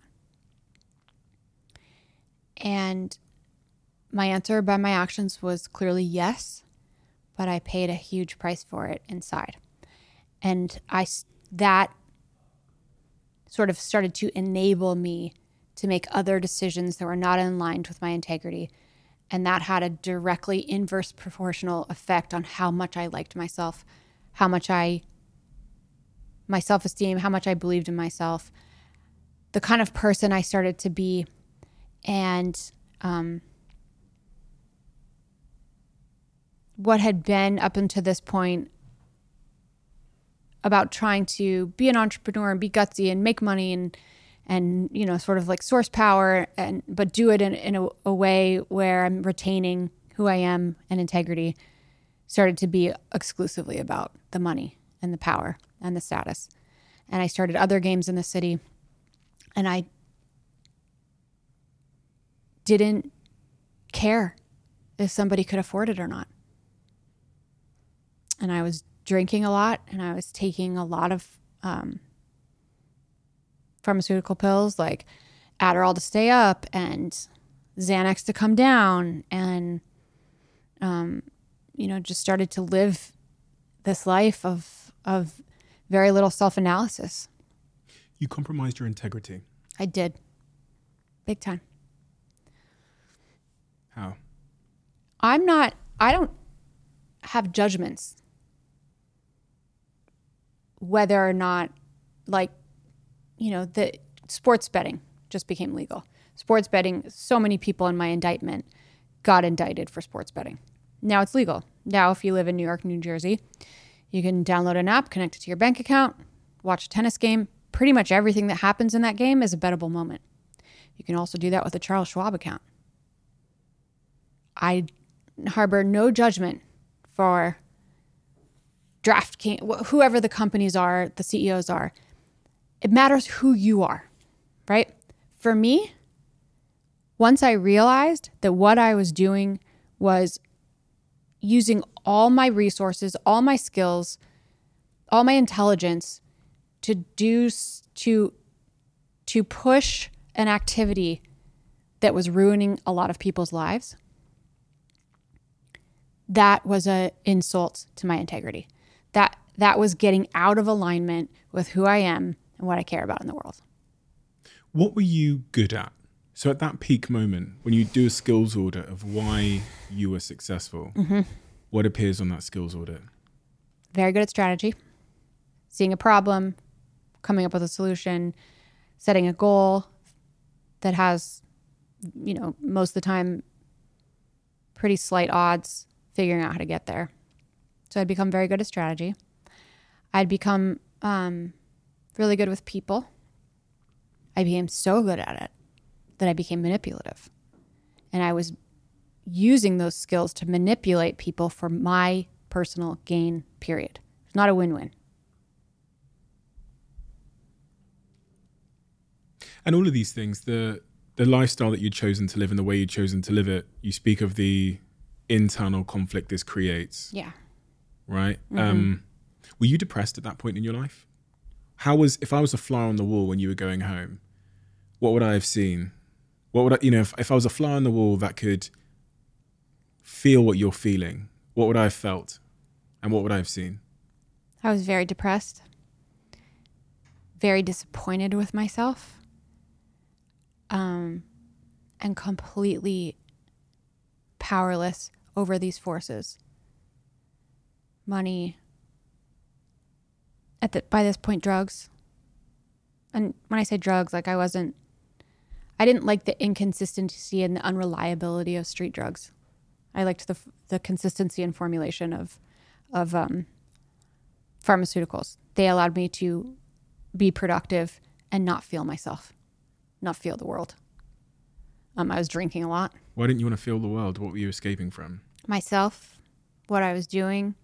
And my answer by my actions was clearly yes, but I paid a huge price for it inside. And I, that sort of started to enable me to make other decisions that were not in line with my integrity. And that had a directly inverse proportional effect on how much I liked myself, how much I, my self-esteem, how much I believed in myself, the kind of person I started to be. And um, what had been up until this point about trying to be an entrepreneur and be gutsy and make money and and, you know, sort of like source power, and but do it in, in a, a way where I'm retaining who I am and integrity, started to be exclusively about the money and the power and the status. And I started other games in the city, and I didn't care if somebody could afford it or not. And I was drinking a lot, and I was taking a lot of um, pharmaceutical pills like Adderall to stay up and Xanax to come down, and, um, you know, just started to live this life of of very little self-analysis. You compromised your integrity. I did. Big time. How? I'm not, I don't have judgments whether or not, like, you know, the sports betting just became legal. Sports betting, so many people in my indictment got indicted for sports betting. Now it's legal. Now, if you live in New York, New Jersey, you can download an app, connect it to your bank account, watch a tennis game. Pretty much everything that happens in that game is a bettable moment. You can also do that with a Charles Schwab account. I harbor no judgment for DraftKings, whoever the companies are, the C E Os are. It matters who you are, right? For me, once I realized that what I was doing was using all my resources, all my skills, all my intelligence to do, to, to push an activity that was ruining a lot of people's lives, that was an insult to my integrity. That, that was getting out of alignment with who I am and what I care about in the world. What were you good at? So at that peak moment, when you do a skills audit of why you were successful, mm-hmm. what appears on that skills audit? Very good at strategy, seeing a problem, coming up with a solution, setting a goal that has, you know, most of the time, pretty slight odds, figuring out how to get there. So I'd become very good at strategy. I'd become um, really good with people. I became so good at it that I became manipulative. And I was using those skills to manipulate people for my personal gain, period. It's not a win-win. And all of these things, the the lifestyle that you'd chosen to live and the way you'd chosen to live it, you speak of the internal conflict this creates. Yeah. Right? Mm-hmm. Um, were you depressed at that point in your life? How was, if I was a fly on the wall when you were going home, what would I have seen? What would I, you know, if, if I was a fly on the wall that could feel what you're feeling, what would I have felt? And what would I have seen? I was very depressed, very disappointed with myself, um, and completely powerless over these forces. Money, at the, by this point, drugs. And when I say drugs, like I wasn't, I didn't like the inconsistency and the unreliability of street drugs. I liked the the consistency and formulation of of um, pharmaceuticals. They allowed me to be productive and not feel myself, not feel the world. Um, I was drinking a lot. Why didn't you want to feel the world? What were you escaping from? Myself, what I was doing,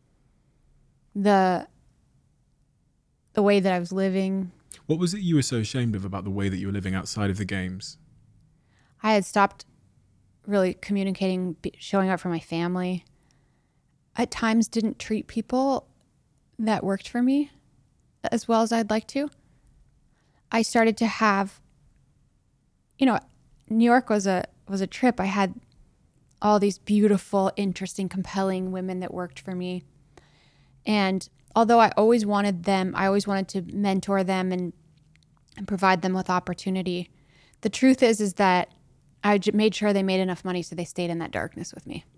the the way that I was living. What was it you were so ashamed of about the way that you were living outside of the games? I had stopped really communicating, showing up for my family. At times didn't treat people that worked for me as well as I'd like to. I started to have, you know, New York was a was a trip. I had all these beautiful, interesting, compelling women that worked for me. And although I always wanted them, I always wanted to mentor them and, and provide them with opportunity. The truth is, is that I j- made sure they made enough money so they stayed in that darkness with me.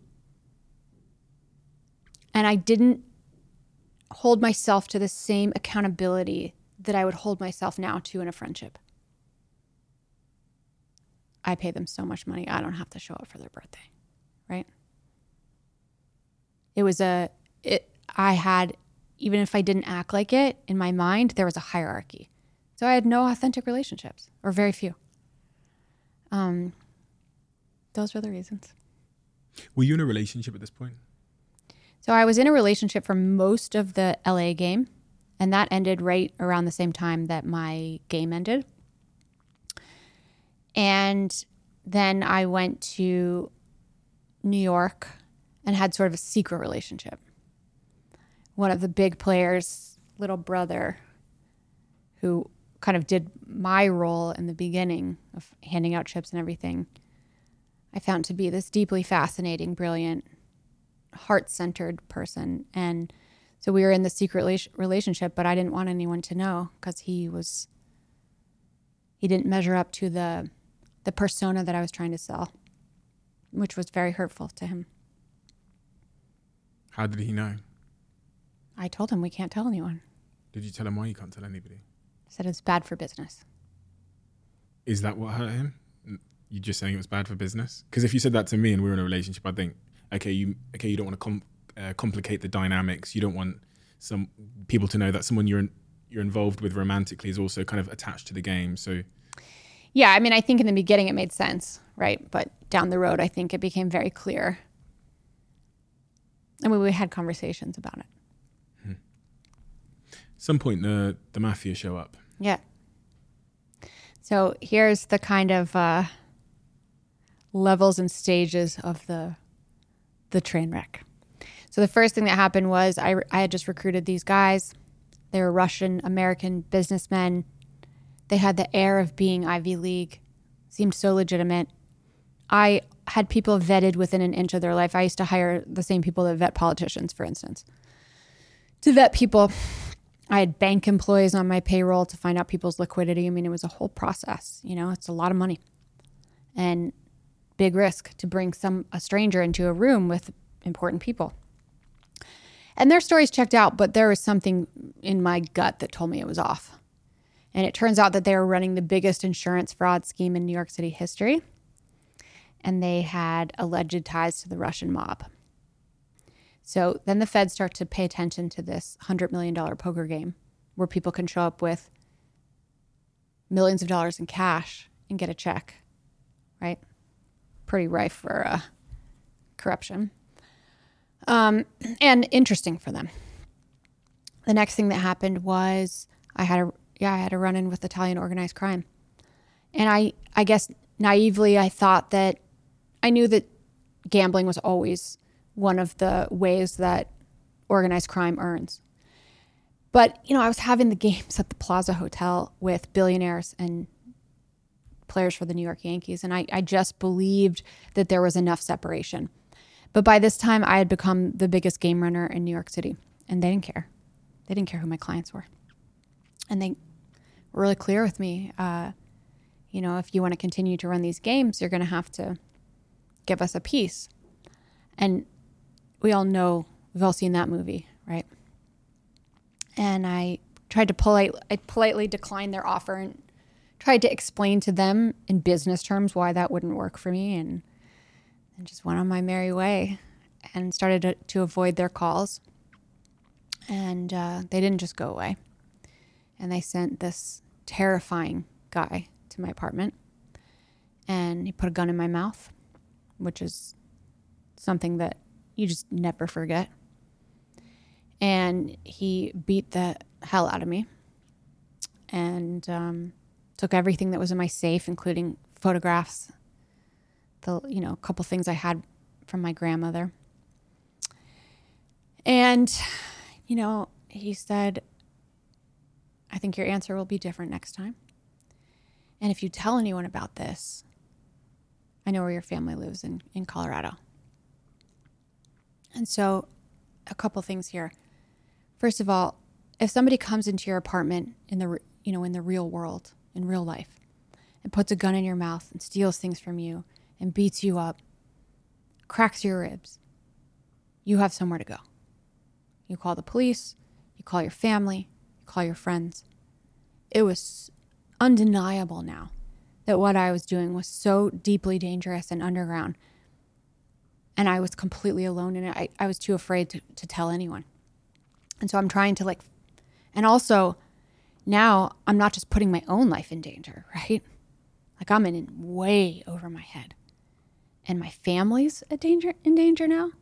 And I didn't hold myself to the same accountability that I would hold myself now to in a friendship. I pay them so much money, I don't have to show up for their birthday, right? It was a, it. I had, even if I didn't act like it, in my mind, there was a hierarchy. So I had no authentic relationships, or very few. Um, those were the reasons. Were you in a relationship at this point? So I was in a relationship for most of the L A game, and that ended right around the same time that my game ended. And then I went to New York and had sort of a secret relationship. One of the big players' little brother, who kind of did my role in the beginning of handing out chips and everything, I found to be this deeply fascinating, brilliant, heart-centered person. And so we were in the secret relationship, but I didn't want anyone to know because he was, he didn't measure up to the the persona that I was trying to sell, which was very hurtful to him. How did he know? I told him we can't tell anyone. Did you tell him why you can't tell anybody? I said it's bad for business. Is that what hurt him? You just saying it was bad for business? Because if you said that to me and we were in a relationship, I think, okay, you okay, you don't want to com- uh, complicate the dynamics. You don't want some people to know that someone you're in, you're involved with romantically is also kind of attached to the game. So, yeah, I mean, I think in the beginning it made sense, right? But down the road, I think it became very clear. I mean, we had conversations about it. Hmm. Some point, the the mafia show up. Yeah. So here's the kind of uh, levels and stages of the the train wreck. So the first thing that happened was I, I had just recruited these guys. They were Russian American businessmen. They had the air of being Ivy League, seemed so legitimate. I had people vetted within an inch of their life. I used to hire the same people that vet politicians, for instance. To vet people, I had bank employees on my payroll to find out people's liquidity. I mean, it was a whole process. You know, it's a lot of money and big risk to bring some a stranger into a room with important people. And their stories checked out, but there was something in my gut that told me it was off. And it turns out that they were running the biggest insurance fraud scheme in New York City history. And they had alleged ties to the Russian mob. So then the feds start to pay attention to this one hundred million dollars poker game where people can show up with millions of dollars in cash and get a check, right? Pretty rife for uh, corruption. Um, and interesting for them. The next thing that happened was I had a yeah I had a run-in with Italian organized crime, and I I guess naively I thought that I knew that gambling was always one of the ways that organized crime earns. But, you know, I was having the games at the Plaza Hotel with billionaires and players for the New York Yankees, and I, I just believed that there was enough separation. But by this time, I had become the biggest game runner in New York City, and they didn't care. They didn't care who my clients were. And they were really clear with me, uh, you know, if you want to continue to run these games, you're going to have to give us a piece. And we all know, we've all seen that movie, right? And I tried to polite, I politely declined their offer and tried to explain to them in business terms why that wouldn't work for me, and, and just went on my merry way and started to, to avoid their calls. And uh, they didn't just go away. And they sent this terrifying guy to my apartment, and he put a gun in my mouth, which is something that you just never forget. And he beat the hell out of me and um, took everything that was in my safe, including photographs, the you know, a couple things I had from my grandmother. And, you know, he said, I think your answer will be different next time. And if you tell anyone about this, I know where your family lives in, in Colorado. And so a couple things here. First of all, if somebody comes into your apartment in the, you know, in the real world, in real life, and puts a gun in your mouth and steals things from you and beats you up, cracks your ribs, you have somewhere to go. You call the police, you call your family, you call your friends. It was undeniable now that what I was doing was so deeply dangerous and underground. And I was completely alone in it. I, I was too afraid to, to tell anyone. And so I'm trying to like, and also now I'm not just putting my own life in danger, right? Like I'm in way over my head. And my family's a danger, in danger now.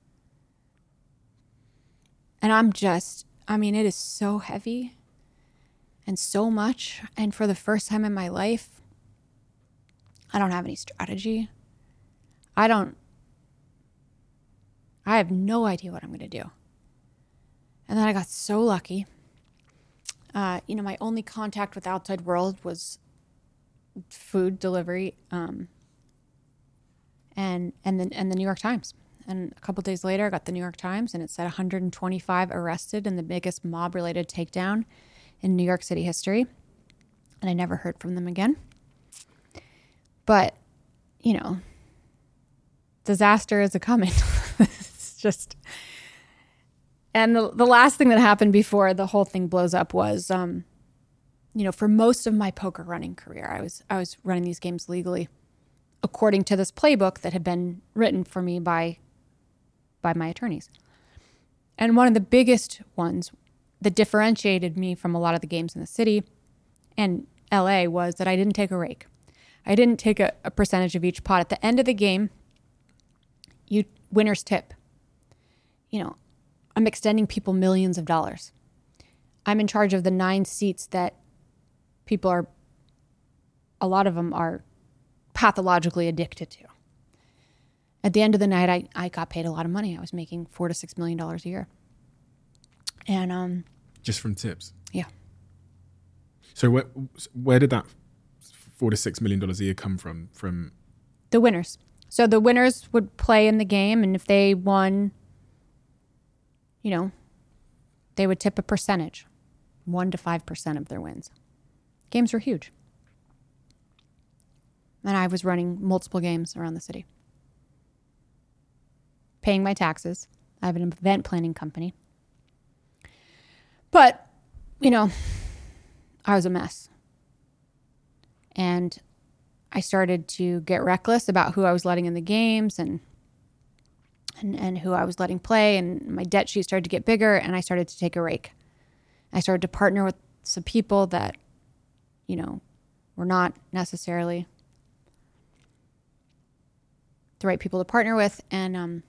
And I'm just, I mean, it is so heavy and so much. And for the first time in my life, I don't have any strategy. I don't, I have no idea what I'm going to do. And then I got so lucky. Uh, you know, my only contact with the outside world was food delivery, um, and and the and the New York Times. And a couple days later, I got the New York Times, and it said one hundred twenty-five arrested in the biggest mob-related takedown in New York City history. And I never heard from them again. But, you know, disaster is a coming. It's just... And the, the last thing that happened before the whole thing blows up was, um, you know, for most of my poker running career, I was I was running these games legally, according to this playbook that had been written for me by by my attorneys. And one of the biggest ones that differentiated me from a lot of the games in the city and L A was that I didn't take a rake. I didn't take a, a percentage of each pot. At the end of the game, you winners tip. You know, I'm extending people millions of dollars. I'm in charge of the nine seats that people are, a lot of them are pathologically addicted to. At the end of the night, I, I got paid a lot of money. I was making four to six million dollars a year. And um, just from tips? Yeah. So where, where did that four to six million dollars a year come from? From the winners. So the winners would play in the game, and if they won, you know, they would tip a percentage, one to five percent of their wins. Games were huge. And I was running multiple games around the city. Paying my taxes. I have an event planning company. But, you know, I was a mess. And I started to get reckless about who I was letting in the games and And, and who I was letting play, and my debt sheet started to get bigger, and I started to take a rake. I started to partner with some people that, you know, were not necessarily the right people to partner with, and um,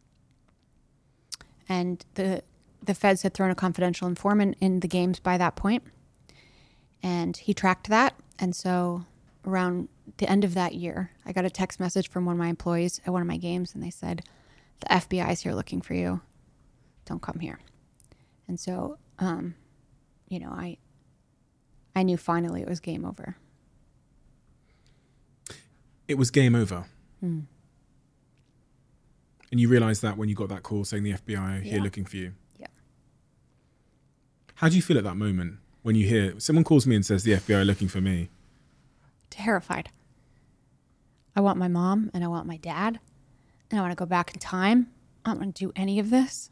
and the the feds had thrown a confidential informant in the games by that point, and he tracked that, and so around the end of that year, I got a text message from one of my employees at one of my games, and they said, the F B I is here looking for you. Don't come here. And so, um, you know, I I knew finally it was game over. It was game over. Mm. And you realised that when you got that call saying the F B I are here Yeah. looking for you? Yeah. How do you feel at that moment when you hear, someone calls me and says the F B I are looking for me? Terrified. I want my mom and I want my dad. And I want to go back in time. I don't want to do any of this.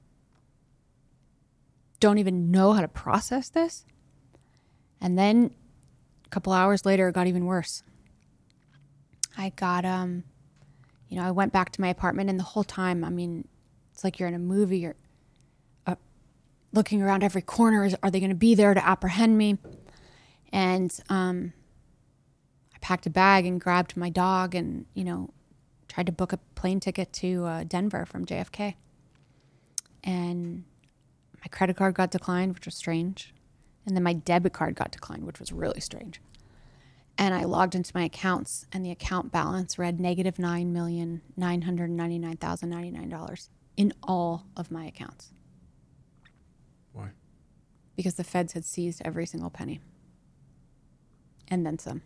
Don't even know how to process this. And then a couple hours later, it got even worse. I got, um, you know, I went back to my apartment, and the whole time, I mean, it's like you're in a movie. You're uh, looking around every corner. Is, are they going to be there to apprehend me? And um, I packed a bag and grabbed my dog and, you know, tried to book a plane ticket to uh, Denver from J F K. And my credit card got declined, which was strange. And then my debit card got declined, which was really strange. And I logged into my accounts, and the account balance read negative nine million nine hundred ninety-nine thousand ninety-nine dollars in all of my accounts. Why? Because the feds had seized every single penny. And then some.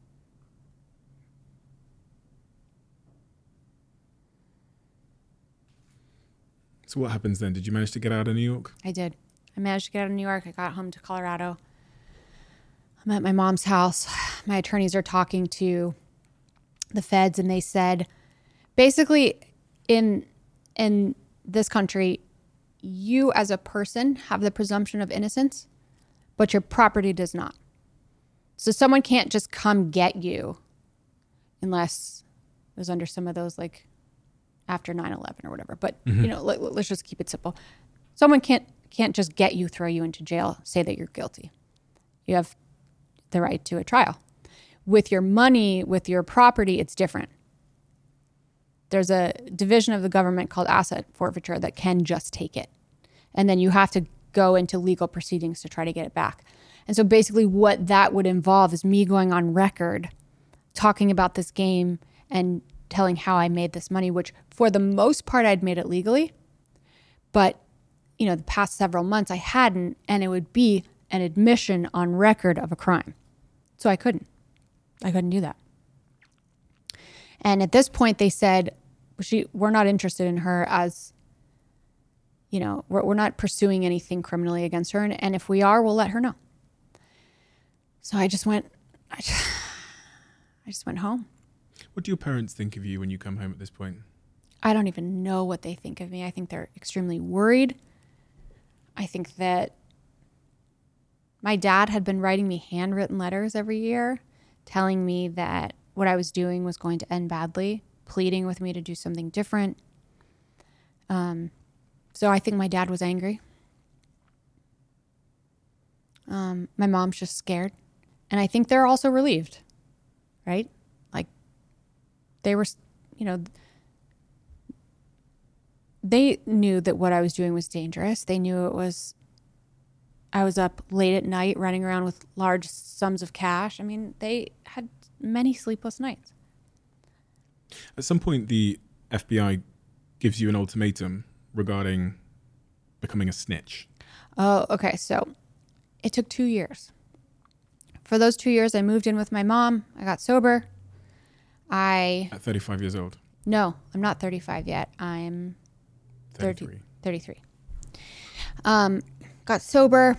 So what happens then? Did you manage to get out of New York? I did. I managed to get out of New York. I got home to Colorado. I'm at my mom's house. My attorneys are talking to the feds, and they said, basically, in in this country, you as a person have the presumption of innocence, but your property does not. So someone can't just come get you unless it was under some of those, like, after nine eleven or whatever. But, mm-hmm. you know, let, let's just keep it simple. Someone can't can't just get you, throw you into jail, say that you're guilty. You have the right to a trial. With your money, with your property, it's different. There's a division of the government called asset forfeiture that can just take it. And then you have to go into legal proceedings to try to get it back. And so basically what that would involve is me going on record, talking about this game and telling how I made this money, which for the most part I'd made it legally. But, you know, the past several months I hadn't, and it would be an admission on record of a crime. So I couldn't. I couldn't do that. And at this point they said, she, we're not interested in her as, you know, we're, we're not pursuing anything criminally against her. And, and if we are, we'll let her know. So I just went, I just, I just went home. What do your parents think of you when you come home at this point? I don't even know what they think of me. I think they're extremely worried. I think that my dad had been writing me handwritten letters every year telling me that what I was doing was going to end badly, pleading with me to do something different. Um, so I think my dad was angry. Um, my mom's just scared. And I think they're also relieved, right? Like, they were, you know, they knew that what I was doing was dangerous. They knew it was, I was up late at night running around with large sums of cash. I mean, they had many sleepless nights. At some point, the F B I gives you an ultimatum regarding becoming a snitch. Oh, okay. So it took two years. For those two years, I moved in with my mom. I got sober. I... At thirty-five years old? No, I'm not thirty-five yet. I'm thirty-three. thirty, thirty-three. Um, got sober.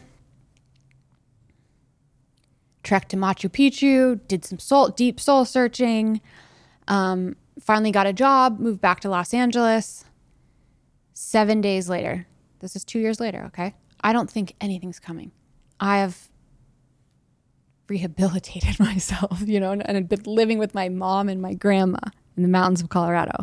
Trekked to Machu Picchu. Did some soul, deep soul searching. Um, finally got a job. Moved back to Los Angeles. Seven days later. This is two years later, okay? I don't think anything's coming. I have rehabilitated myself, you know, and, and I've been living with my mom and my grandma in the mountains of Colorado.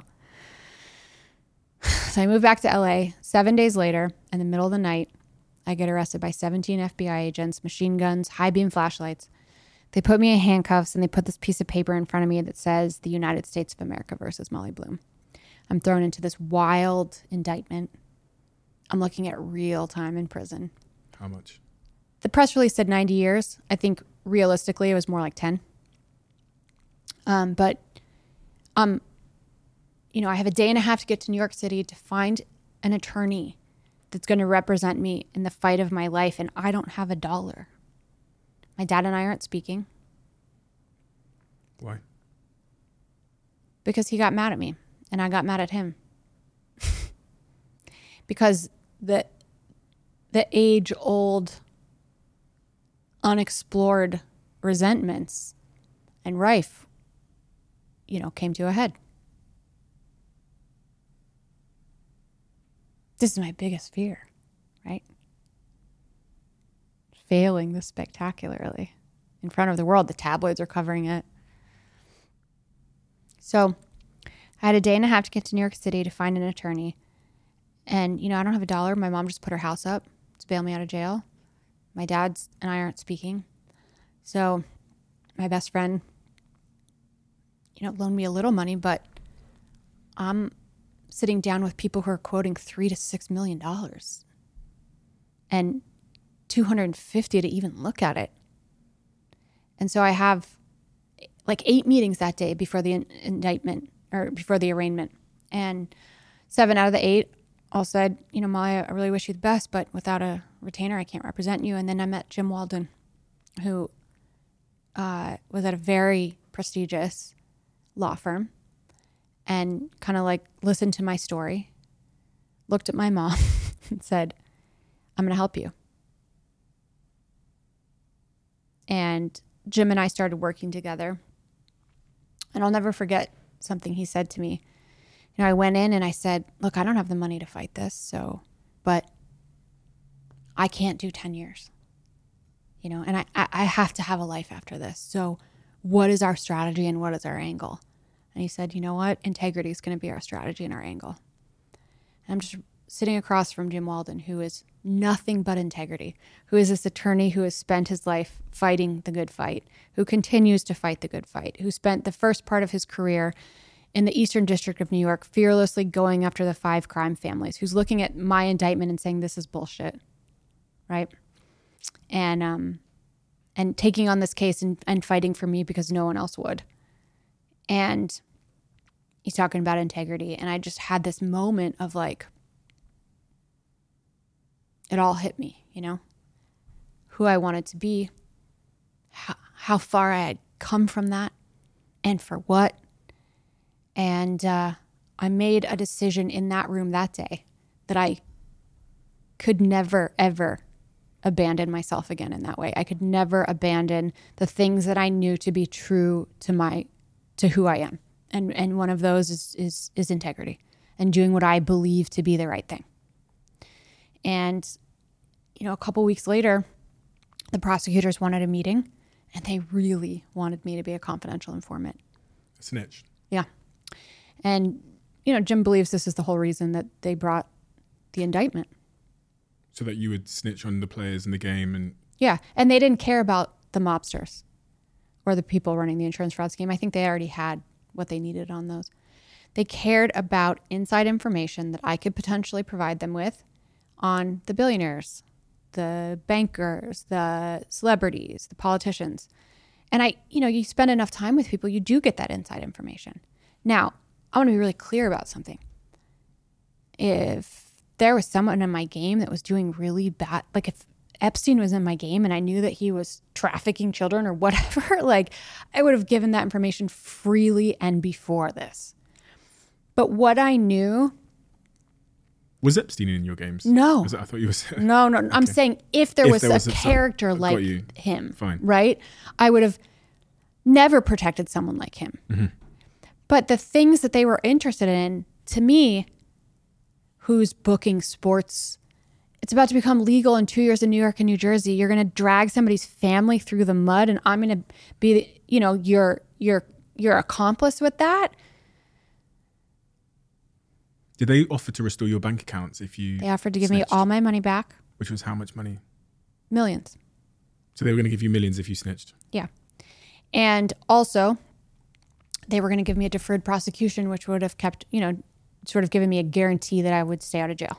So I moved back to L A. Seven days later, in the middle of the night, I get arrested by seventeen F B I agents, machine guns, high beam flashlights. They put me in handcuffs and they put this piece of paper in front of me that says the United States of America versus Molly Bloom. I'm thrown into this wild indictment. I'm looking at real time in prison. How much? The press release said ninety years. I think realistically it was more like ten. Um, but, um, you know, I have a day and a half to get to New York City to find an attorney that's going to represent me in the fight of my life, and I don't have a dollar. My dad and I aren't speaking. Why? Because he got mad at me, and I got mad at him. because the the age-old, unexplored resentments and rife, you know, came to a head. This is my biggest fear, right? Failing this spectacularly in front of the world. The tabloids are covering it. So I had a day and a half to get to New York City to find an attorney. And, you know, I don't have a dollar. My mom just put her house up to bail me out of jail. My dad and I aren't speaking. So my best friend, you know, loaned me a little money, but I'm sitting down with people who are quoting three to six million dollars and two hundred fifty to even look at it. And so I have like eight meetings that day before the in- indictment or before the arraignment. And seven out of the eight all said, you know, Molly, I really wish you the best, but without a retainer, I can't represent you. And then I met Jim Walden, who uh, was at a very prestigious law firm and kind of like listened to my story, looked at my mom and said, I'm going to help you. And Jim and I started working together. And I'll never forget something he said to me. You know, I went in and I said, look, I don't have the money to fight this, so, but I can't do ten years, you know, and I, I have to have a life after this. So what is our strategy and what is our angle? And he said, you know what? Integrity is going to be our strategy and our angle. And I'm just sitting across from Jim Walden, who is nothing but integrity, who is this attorney who has spent his life fighting the good fight, who continues to fight the good fight, who spent the first part of his career in the Eastern District of New York, fearlessly going after the five crime families, who's looking at my indictment and saying, this is bullshit, right? And um, and taking on this case and, and fighting for me because no one else would. And he's talking about integrity. And I just had this moment of like, it all hit me, you know, who I wanted to be, how, how far I had come from that, and for what. And uh, I made a decision in that room that day that I could never, ever abandon myself again in that way. I could never abandon the things that I knew to be true to my, to who I am. And and one of those is is is integrity and doing what I believe to be the right thing. And, you know, a couple weeks later, the prosecutors wanted a meeting, and they really wanted me to be a confidential informant. Snitch. Yeah. And, you know, Jim believes this is the whole reason that they brought the indictment. So that you would snitch on the players in the game and... Yeah. And they didn't care about the mobsters or the people running the insurance fraud scheme. I think they already had what they needed on those. They cared about inside information that I could potentially provide them with on the billionaires, the bankers, the celebrities, the politicians. And I, you know, you spend enough time with people, you do get that inside information. Now, I want to be really clear about something. If there was someone in my game that was doing really bad, like if Epstein was in my game and I knew that he was trafficking children or whatever, like I would have given that information freely and before this. But what I knew... Was Epstein in your games? No. Was it, I thought you were saying... No, no. Okay. I'm saying if there if was there a was a, character some, like you. him, Fine. right? I would have never protected someone like him. Mm-hmm. But the things that they were interested in, to me, who's booking sports... It's about to become legal in two years in New York and New Jersey. You're going to drag somebody's family through the mud, and I'm going to be, you know, your your your accomplice with that. Did they offer to restore your bank accounts if you? They offered to give snitched? me all my money back. Which was how much money? Millions. So they were going to give you millions if you snitched. Yeah, and also they were going to give me a deferred prosecution, which would have kept, you know, sort of given me a guarantee that I would stay out of jail.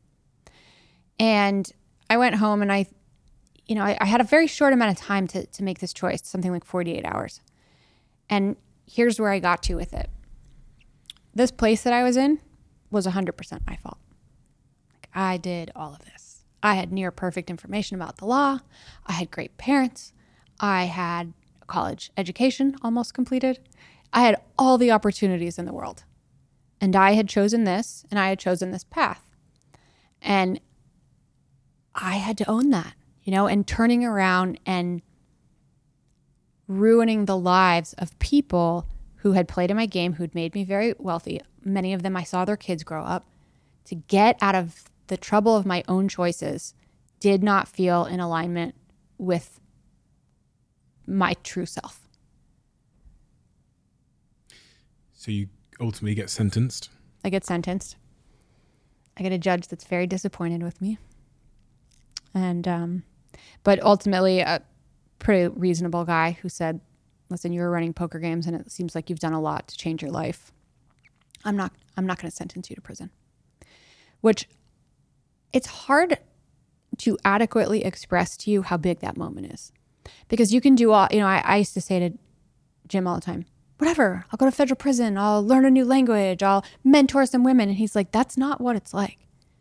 And I went home and I, you know, I, I had a very short amount of time to, to make this choice, something like forty-eight hours. And here's where I got to with it. This place that I was in was one hundred percent my fault. Like, I did all of this. I had near perfect information about the law. I had great parents. I had a college education almost completed. I had all the opportunities in the world. And I had chosen this, and I had chosen this path. And I had to own that, you know, and turning around and ruining the lives of people who had played in my game, who'd made me very wealthy. Many of them, I saw their kids grow up. To get out of the trouble of my own choices did not feel in alignment with my true self. So you ultimately get sentenced? I get sentenced. I get a judge that's very disappointed with me. And, um, but ultimately a pretty reasonable guy who said, listen, you were running poker games and it seems like you've done a lot to change your life. I'm not, I'm not going to sentence you to prison. Which it's hard to adequately express to you how big that moment is. Because you can do all, you know, I, I used to say to Jim all the time, whatever, I'll go to federal prison, I'll learn a new language, I'll mentor some women. And he's like, that's not what it's like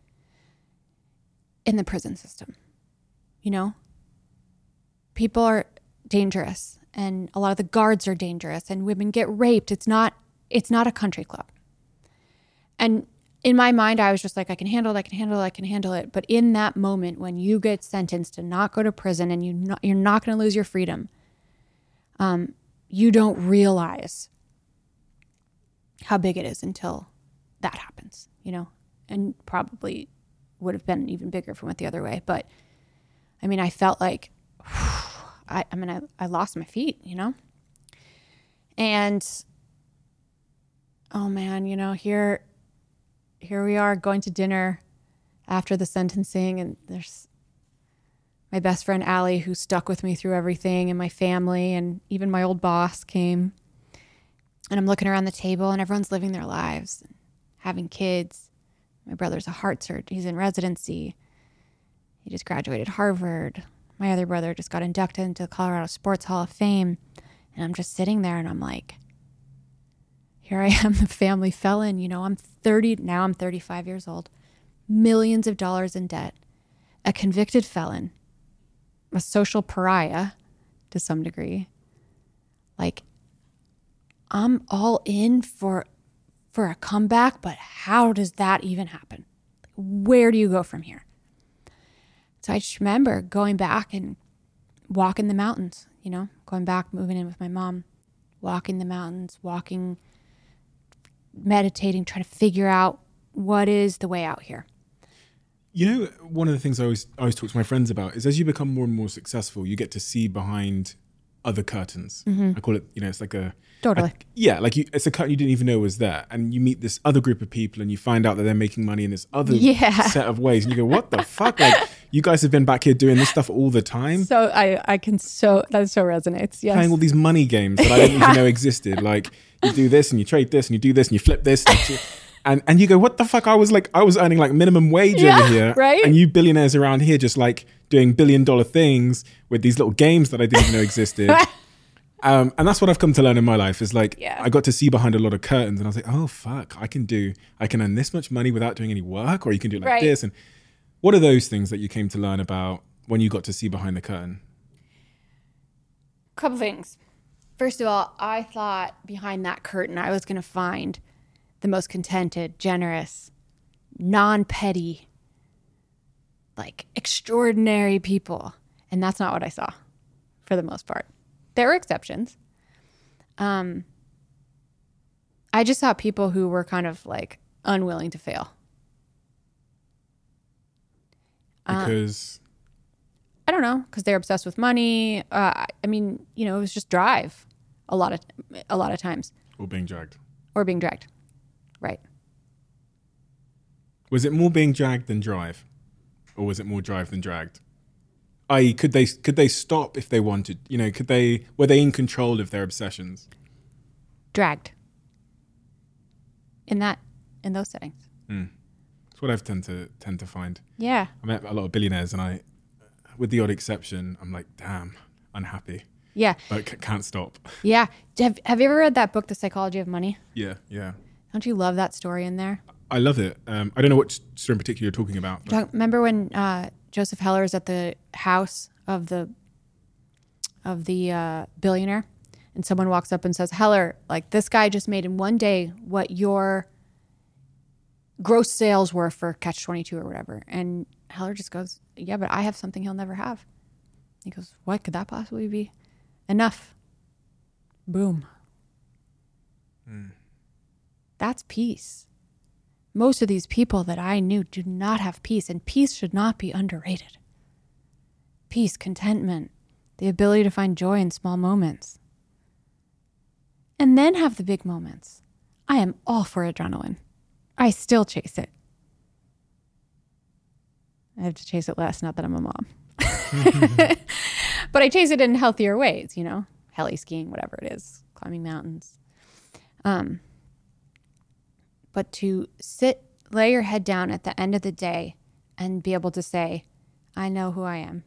in the prison system. You know, people are dangerous and a lot of the guards are dangerous and women get raped. It's not, it's not a country club. And in my mind, I was just like, I can handle it, I can handle it, I can handle it. But in that moment, when you get sentenced to not go to prison and you not, you're not going to lose your freedom, um, you don't realize how big it is until that happens, you know, and probably would have been even bigger if it went the other way. But I mean, I felt like, I, I mean, I, I lost my feet, you know, and oh man, you know, here, here we are going to dinner after the sentencing, and there's my best friend, Allie, who stuck with me through everything, and my family, and even my old boss came. And I'm looking around the table, and everyone's living their lives, having kids. My brother's a heart surgeon. He's in residency. He just graduated Harvard. My other brother just got inducted into the Colorado Sports Hall of Fame. And I'm just sitting there, and I'm like, here I am, the family felon. You know, I'm thirty, now I'm thirty-five years old, millions of dollars in debt, a convicted felon, a social pariah to some degree. Like, I'm all in for for a comeback, but how does that even happen? Where do you go from here? So I just remember going back and walking the mountains, you know, going back, moving in with my mom, walking the mountains, walking, meditating, trying to figure out what is the way out here. You know, one of the things I always I always talk to my friends about is as you become more and more successful, you get to see behind other curtains. Mm-hmm. I call it, you know, it's like a... Totally. A, yeah, like you, it's a curtain you didn't even know was there. And you meet this other group of people and you find out that they're making money in this other yeah. set of ways. And you go, what the fuck? Like, you guys have been back here doing this stuff all the time. So I, I can so, that so resonates, yes. Playing all these money games that I didn't even know existed. Like, you do this and you trade this and you do this and you flip this. And you, and, and you go, what the fuck? I was like, I was earning like minimum wage yeah, over here. Right? And you billionaires around here just like doing billion dollar things with these little games that I didn't even know existed. Um, and that's what I've come to learn in my life is like, yeah. I got to see behind a lot of curtains and I was like, oh, fuck, I can do, I can earn this much money without doing any work, or you can do it like right. this. And what are those things that you came to learn about when you got to see behind the curtain? A couple things. First of all, I thought behind that curtain, I was going to find the most contented, generous, non-petty, like extraordinary people. And that's not what I saw for the most part. There were exceptions. Um, I just saw people who were kind of like unwilling to fail. Because? Um, I don't know, because they're obsessed with money. Uh, I mean, you know, it was just drive a lot of a lot of times. Or being dragged. Or being dragged. Right. Was it more being dragged than drive? Or was it more drive than dragged? that is, could they could they stop if they wanted? You know, could they were they in control of their obsessions? Dragged. In that, in those settings. Mm. That's what I've tend to tend to find. Yeah. I met a lot of billionaires, and I, with the odd exception, I'm like, damn, unhappy. Yeah. But c- can't stop. Yeah. Have Have you ever read that book, The Psychology of Money? Yeah, yeah. Don't you love that story in there? I love it. Um, I don't know what story in particular you're talking about. But. Talk, remember when uh, Joseph Heller is at the house of the of the uh, billionaire, and someone walks up and says, "Heller, like this guy just made in one day what your gross sales were for Catch twenty-two or whatever. And Heller just goes, yeah, but I have something he'll never have. He goes, what could that possibly be? Enough. Boom. Mm. That's peace. Most of these people that I knew do not have peace, and peace should not be underrated. Peace, contentment, the ability to find joy in small moments. And then have the big moments. I am all for adrenaline. I still chase it. I have to chase it less, not that I'm a mom. But I chase it in healthier ways, you know, heli skiing, whatever it is, climbing mountains. Um, but to sit, lay your head down at the end of the day and be able to say, I know who I am.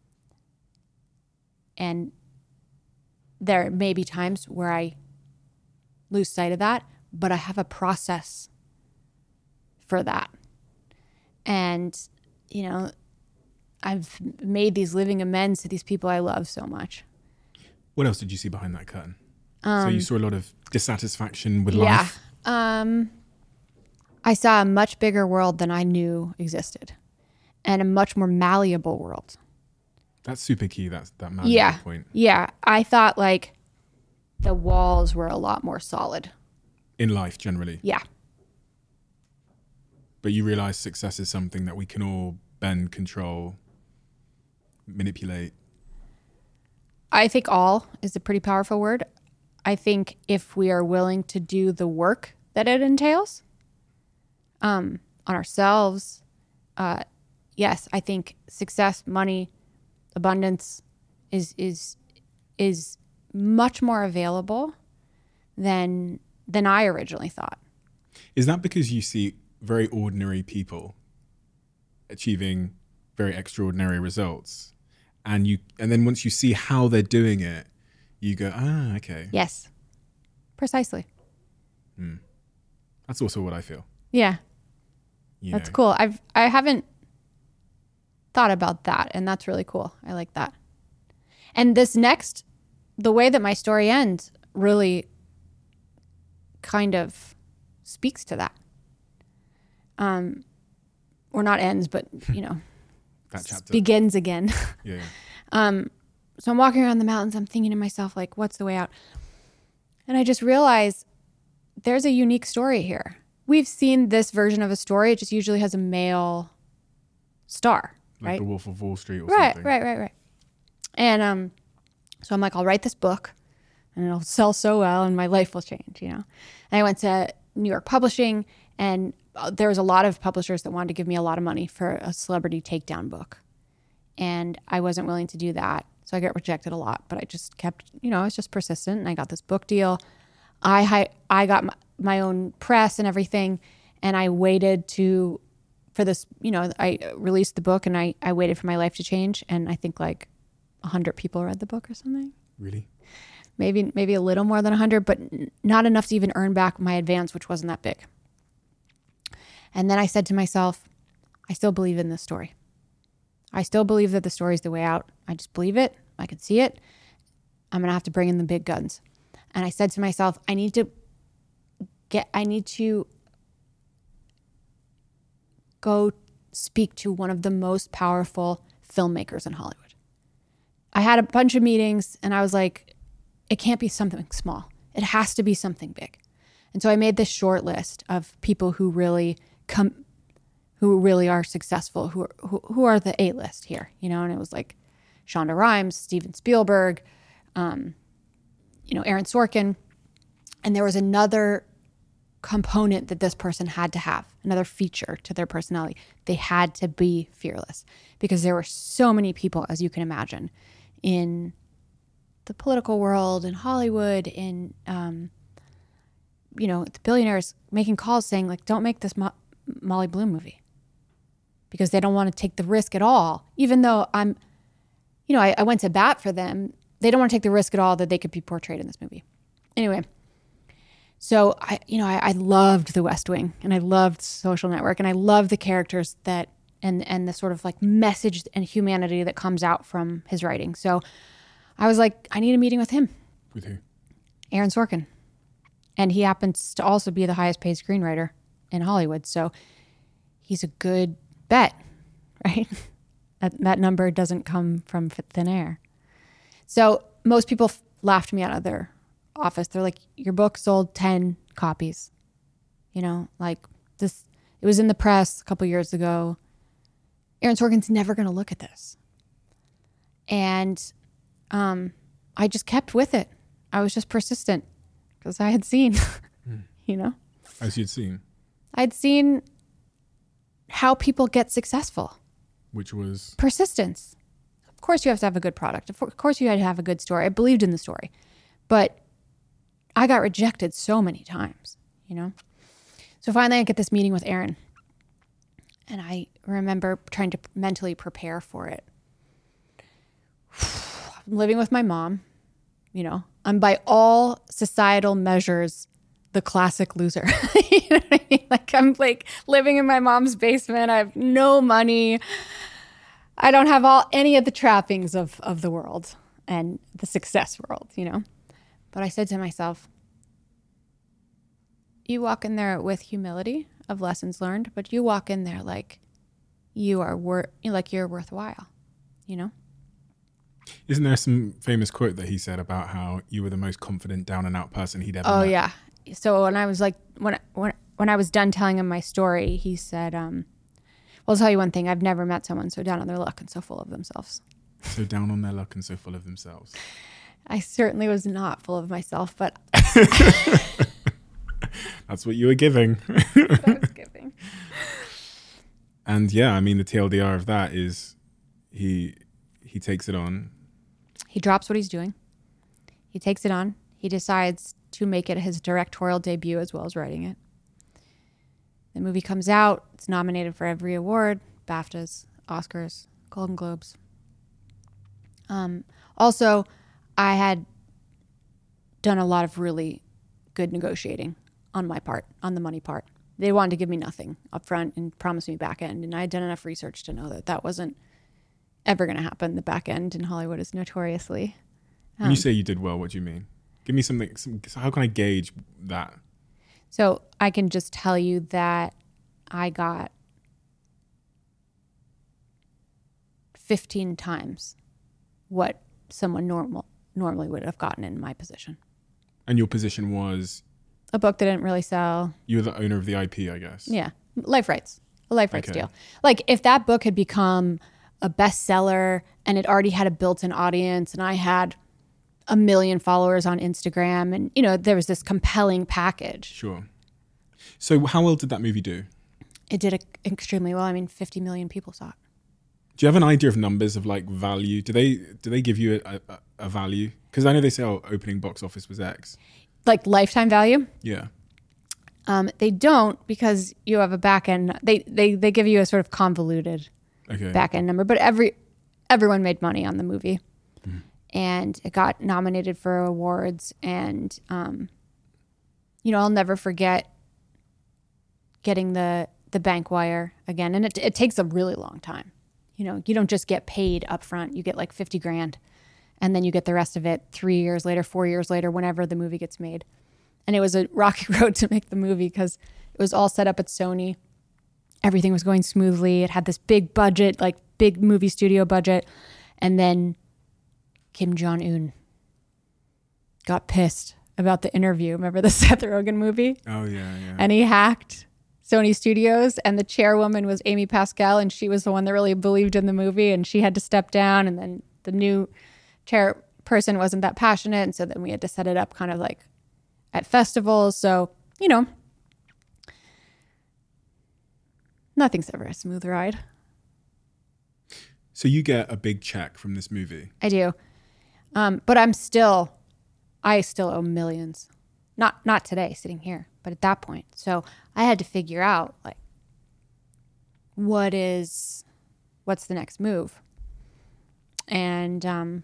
And there may be times where I lose sight of that, but I have a process for that. And, you know, I've made these living amends to these people I love so much. What else did you see behind that curtain? Um, so you saw a lot of dissatisfaction with yeah. life? Um, I saw a much bigger world than I knew existed, and a much more malleable world. That's super key, that's, that malleable yeah. point. Yeah. I thought like the walls were a lot more solid. In life, generally? Yeah. But you realize success is something that we can all bend, control, manipulate. I think all is a pretty powerful word. I think if we are willing to do the work that it entails um, on ourselves, uh, yes, I think success, money, abundance is is is much more available than than I originally thought. Is that because you see very ordinary people achieving very extraordinary results, and you and then once you see how they're doing it, you go, ah, okay. Yes, precisely. Mm. That's also what I feel. Yeah, you that's know. cool. I've I haven't thought about that, and that's really cool. I like that. And this next, the way that my story ends, really kind of speaks to that. Um, or not ends, but you know, that chapter begins again. Yeah. yeah. Um, so I'm walking around the mountains. I'm thinking to myself, like, what's the way out? And I just realized there's a unique story here. We've seen this version of a story. It just usually has a male star, Like right? The Wolf of Wall Street or right, something. Right, right, right, right. And um, so I'm like, I'll write this book and it'll sell so well and my life will change, you know? And I went to New York Publishing, and there was a lot of publishers that wanted to give me a lot of money for a celebrity takedown book. And I wasn't willing to do that. So I got rejected a lot, but I just kept, you know, I was just persistent, and I got this book deal. I hi- I got my, my own press and everything, and I waited to, for this, you know, I released the book, and I, I waited for my life to change, and I think like one hundred people read the book or something. Really? Maybe maybe a little more than one hundred, but n- not enough to even earn back my advance, which wasn't that big. And then I said to myself, I still believe in this story. I still believe that the story is the way out. I just believe it. I can see it. I'm going to have to bring in the big guns. And I said to myself, I need to get, I need to go speak to one of the most powerful filmmakers in Hollywood. I had a bunch of meetings, and I was like, it can't be something small. It has to be something big. And so I made this short list of people who really come, who really are successful, who are, who, who are the A-list here, you know? And it was like Shonda Rhimes, Steven Spielberg, um, you know, Aaron Sorkin. And there was another component that this person had to have, another feature to their personality. They had to be fearless, because there were so many people, as you can imagine, in the political world, in Hollywood, in, um, you know, the billionaires making calls saying, like, don't make this Mo- Molly Bloom movie, because they don't want to take the risk at all. Even though I'm, you know, I, I went to bat for them. They don't want to take the risk at all that they could be portrayed in this movie. Anyway, so I, you know, I, I loved The West Wing, and I loved Social Network, and I loved the characters that, and and the sort of like message and humanity that comes out from his writing. So I was like, I need a meeting with him. With who? Aaron Sorkin. And he happens to also be the highest paid screenwriter in Hollywood. So he's a good bet, right? that, that number doesn't come from thin air. So most people f- laughed me out of their office. They're like, your book sold ten copies. You know, like this, it was in the press a couple years ago. Aaron Sorkin's never going to look at this. And um, I just kept with it. I was just persistent because I had seen, mm. you know. As you'd seen? I'd seen how people get successful. Which was? Persistence. Of course you have to have a good product. Of course you had to have a good story. I believed in the story. But I got rejected so many times, you know. So finally I get this meeting with Aaron. And I remember trying to mentally prepare for it. I'm living with my mom, you know. I'm by all societal measures the classic loser. You know what I mean? Like I'm like living in my mom's basement. I have no money. I don't have all any of the trappings of, of the world and the success world, you know. But I said to myself, you walk in there with humility of lessons learned, but you walk in there like you are wor- like you're worthwhile, you know? Isn't there some famous quote that he said about how you were the most confident down and out person he'd ever oh, met? Oh yeah. So when I was like, when, when, when I was done telling him my story, he said, um, well, I'll tell you one thing. I've never met someone so down on their luck and so full of themselves. So down on their luck and so full of themselves. I certainly was not full of myself, but that's what you were giving. That's what I was giving. And yeah, I mean, the T L D R of that is he he takes it on. He drops what he's doing. He takes it on. He decides to make it his directorial debut as well as writing it. The movie comes out. It's nominated for every award, BAFTAs, Oscars, Golden Globes. Um, also, I had done a lot of really good negotiating on my part, on the money part. They wanted to give me nothing up front and promise me back end. And I had done enough research to know that that wasn't ever going to happen. The back end in Hollywood is notoriously. Um, when you say you did well, what do you mean? Give me something. Some, how can I gauge that? So I can just tell you that I got fifteen times what someone normal normally would have gotten in my position. And your position was? A book that didn't really sell. You were the owner of the I P, I guess. Yeah. Life rights. A life rights Okay. deal. Like if that book had become a bestseller and it already had a built-in audience and I had a million followers on Instagram and, you know, there was this compelling package. Sure. So how well did that movie do? It did extremely well. I mean, fifty million people saw it. Do you have an idea of numbers of like value? Do they do they give you a, a, a value? Because I know they say, oh, opening box office was X. Like lifetime value? Yeah. Um, they don't because you have a back end. They, they, they give you a sort of convoluted Okay. back end number, but every everyone made money on the movie. Mm. And it got nominated for awards. And, um, you know, I'll never forget getting the, the bank wire again. And it, it takes a really long time. You know, you don't just get paid up front. You get like fifty grand. And then you get the rest of it three years later, four years later, whenever the movie gets made. And it was a rocky road to make the movie because it was all set up at Sony. Everything was going smoothly. It had this big budget, like big movie studio budget. And then Kim Jong-un got pissed about the interview. Remember the Seth Rogen movie? Oh, yeah, yeah. And he hacked Sony Studios, and the chairwoman was Amy Pascal, and she was the one that really believed in the movie, and she had to step down, and then the new chairperson wasn't that passionate, and so then we had to set it up kind of like at festivals. So, you know, nothing's ever a smooth ride. So you get a big check from this movie. I do. Um, but I'm still, I still owe millions. Not not today, sitting here, but at that point. So I had to figure out, like, what is, what's the next move? And um,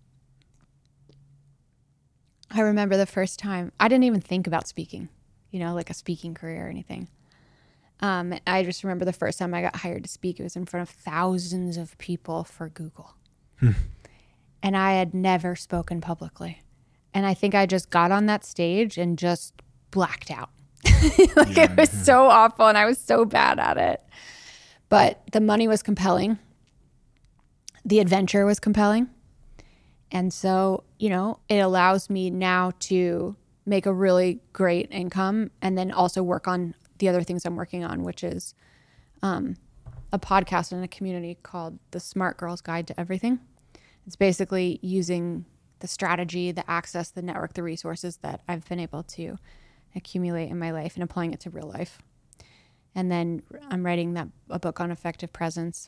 I remember the first time, I didn't even think about speaking, you know, like a speaking career or anything. Um, I just remember the first time I got hired to speak, it was in front of thousands of people for Google. Hmm. And I had never spoken publicly. And I think I just got on that stage and just blacked out. like Yeah, it was yeah. so awful and I was so bad at it. But the money was compelling. The adventure was compelling. And so, you know, it allows me now to make a really great income and then also work on the other things I'm working on, which is um, a podcast and a community called The Smart Girls Guide to Everything. It's basically using the strategy, the access, the network, the resources that I've been able to accumulate in my life and applying it to real life. And then I'm writing that a book on effective presence.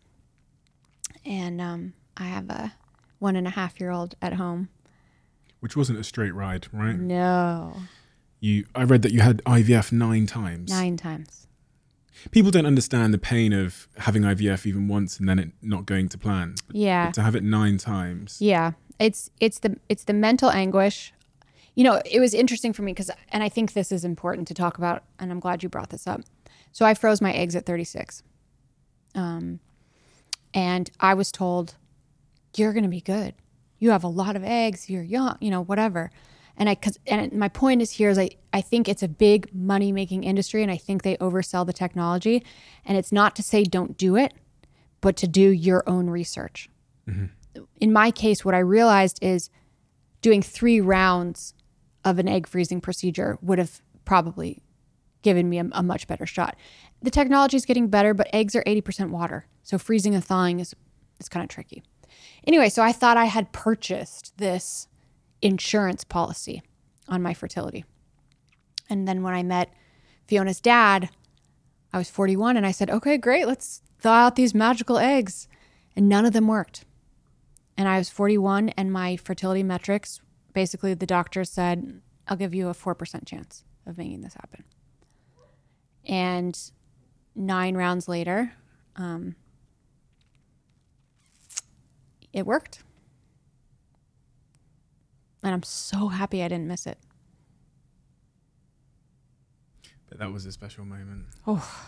And um, I have a one and a half year old at home. Which wasn't a straight ride, right? No. You, I read that you had I V F nine times. Nine times. People don't understand the pain of having I V F even once and then it not going to plan. But, Yeah. but to have it nine times. Yeah. It's it's the it's the mental anguish. You know, it was interesting for me because, and I think this is important to talk about, and I'm glad you brought this up. So I froze my eggs at thirty-six. Um, and I was told, you're going to be good. You have a lot of eggs. You're young, you know, whatever. And I, cause, and my point is here is I, I think it's a big money making industry and I think they oversell the technology. And it's not to say don't do it, but to do your own research. Mm-hmm. In my case, what I realized is doing three rounds of an egg freezing procedure would have probably given me a, a much better shot. The technology is getting better, but eggs are eighty percent water. So freezing and thawing is, is kind of tricky. Anyway, so I thought I had purchased this insurance policy on my fertility. And then when I met Fiona's dad, I was forty-one and I said, okay, great, let's thaw out these magical eggs. And none of them worked. And I was forty-one and my fertility metrics, basically the doctor said, I'll give you a four percent chance of making this happen. And nine rounds later, um, it worked. And I'm so happy I didn't miss it. But that was a special moment. Oh.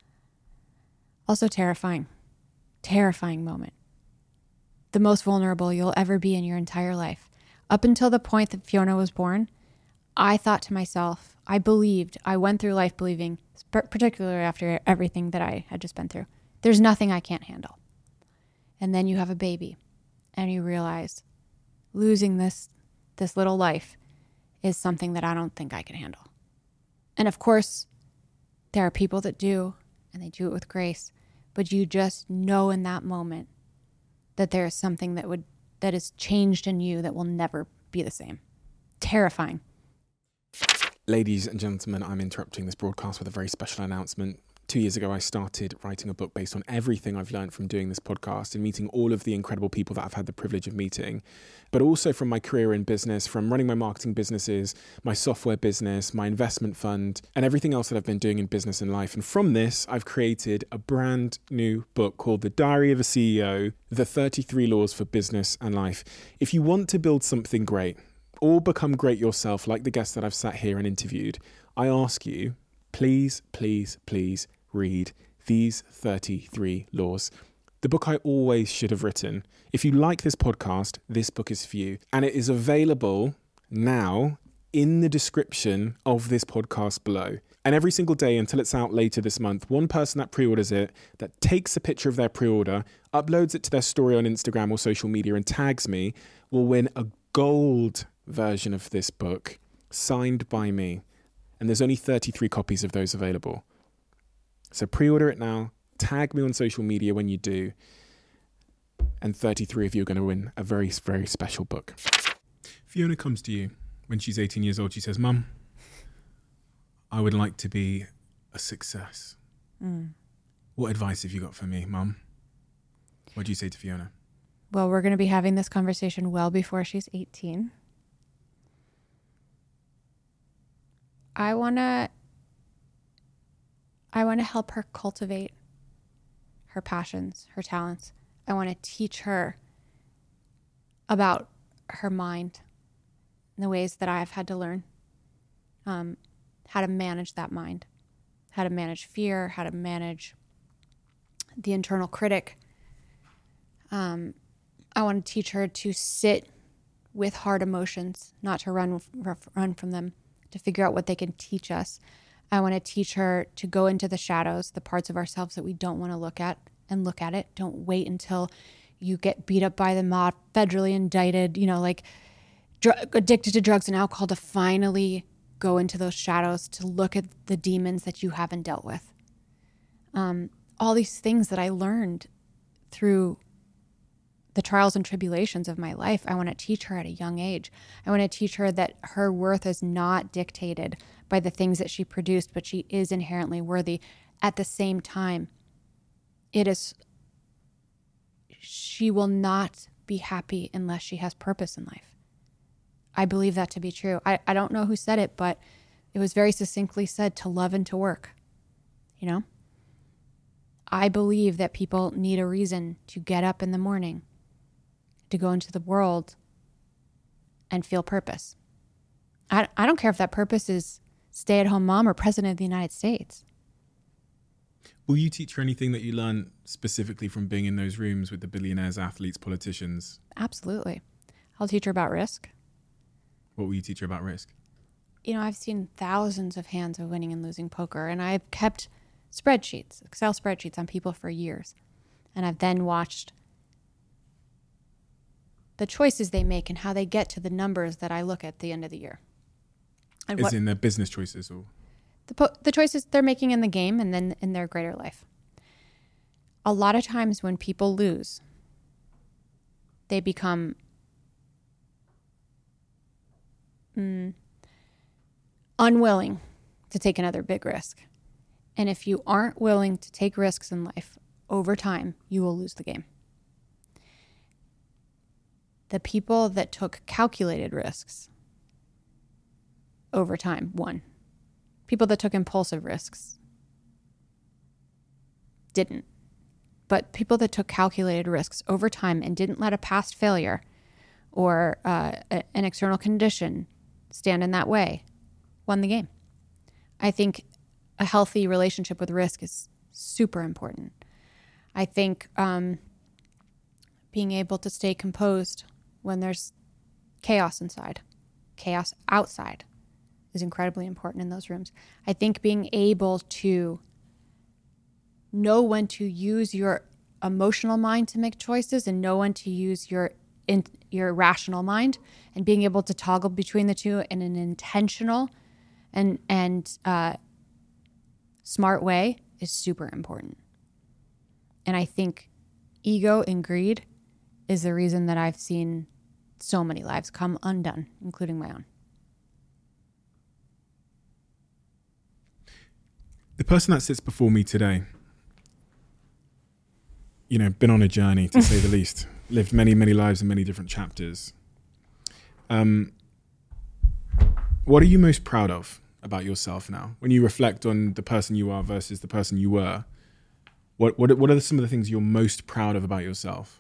Also terrifying. Terrifying moment. The most vulnerable you'll ever be in your entire life. Up until the point that Fiona was born, I thought to myself, I believed, I went through life believing, particularly after everything that I had just been through, there's nothing I can't handle. And then you have a baby and you realize losing this this little life is something that I don't think I can handle. And of course, there are people that do, and they do it with grace, but you just know in that moment that there is something that would that is changed in you that will never be the same. Terrifying. Ladies and gentlemen, I'm interrupting this broadcast with a very special announcement. Two years ago, I started writing a book based on everything I've learned from doing this podcast and meeting all of the incredible people that I've had the privilege of meeting, but also from my career in business, from running my marketing businesses, my software business, my investment fund, and everything else that I've been doing in business and life. And from this, I've created a brand new book called The Diary of a C E O, The thirty-three Laws for Business and Life. If you want to build something great or become great yourself, like the guests that I've sat here and interviewed, I ask you, please, please, please read these thirty-three laws. The book I always should have written. If you like this podcast, this book is for you. And it is available now in the description of this podcast below. And every single day until it's out later this month, one person that pre-orders it, that takes a picture of their pre-order, uploads it to their story on Instagram or social media and tags me, will win a gold version of this book signed by me. And there's only thirty-three copies of those available. So pre-order it now, tag me on social media when you do, and thirty-three of you are going to win a very, very special book. Fiona comes to you when she's eighteen years old. She says, Mum, I would like to be a success. Mm. What advice have you got for me, Mum? What do you say to Fiona? Well, we're going to be having this conversation well before she's eighteen. I want to I want to help her cultivate her passions, her talents. I want to teach her about her mind and the ways that I've had to learn, um, how to manage that mind, how to manage fear, how to manage the internal critic. Um, I want to teach her to sit with hard emotions, not to run run from them, to figure out what they can teach us. I want to teach her to go into the shadows, the parts of ourselves that we don't want to look at, and look at it. Don't wait until you get beat up by the mob, federally indicted, you know, like dr- addicted to drugs and alcohol, to finally go into those shadows, to look at the demons that you haven't dealt with. Um, all these things that I learned through the trials and tribulations of my life, I want to teach her at a young age. I want to teach her that her worth is not dictated by the things that she produced, but she is inherently worthy. At the same time, it is, she will not be happy unless she has purpose in life. I believe that to be true. I, I don't know who said it, but it was very succinctly said, to love and to work, you know? I believe that people need a reason to get up in the morning, to go into the world and feel purpose. I, I don't care if that purpose is stay-at-home mom or president of the United States. Will you teach her anything that you learned specifically from being in those rooms with the billionaires, athletes, politicians? Absolutely. I'll teach her about risk. What will you teach her about risk? You know, I've seen thousands of hands of winning and losing poker, and I've kept spreadsheets, Excel spreadsheets on people for years. And I've then watched the choices they make and how they get to the numbers that I look at the end of the year. And Is what, in their business choices or? The, po- the choices they're making in the game and then in their greater life. A lot of times when people lose, they become mm, unwilling to take another big risk. And if you aren't willing to take risks in life, over time, you will lose the game. The people that took calculated risks over time won. People that took impulsive risks didn't. But people that took calculated risks over time and didn't let a past failure or uh, a, an external condition stand in that way won the game. I think a healthy relationship with risk is super important. I think um, being able to stay composed when there's chaos inside, chaos outside, is incredibly important in those rooms. I think being able to know when to use your emotional mind to make choices and know when to use your in, your rational mind, and being able to toggle between the two in an intentional and and uh, smart way is super important. And I think ego and greed is the reason that I've seen so many lives come undone, including my own. The person that sits before me today, you know, been on a journey, to say the least, lived many, many lives in many different chapters. Um, what are you most proud of about yourself now? When you reflect on the person you are versus the person you were, what what what are some of the things you're most proud of about yourself?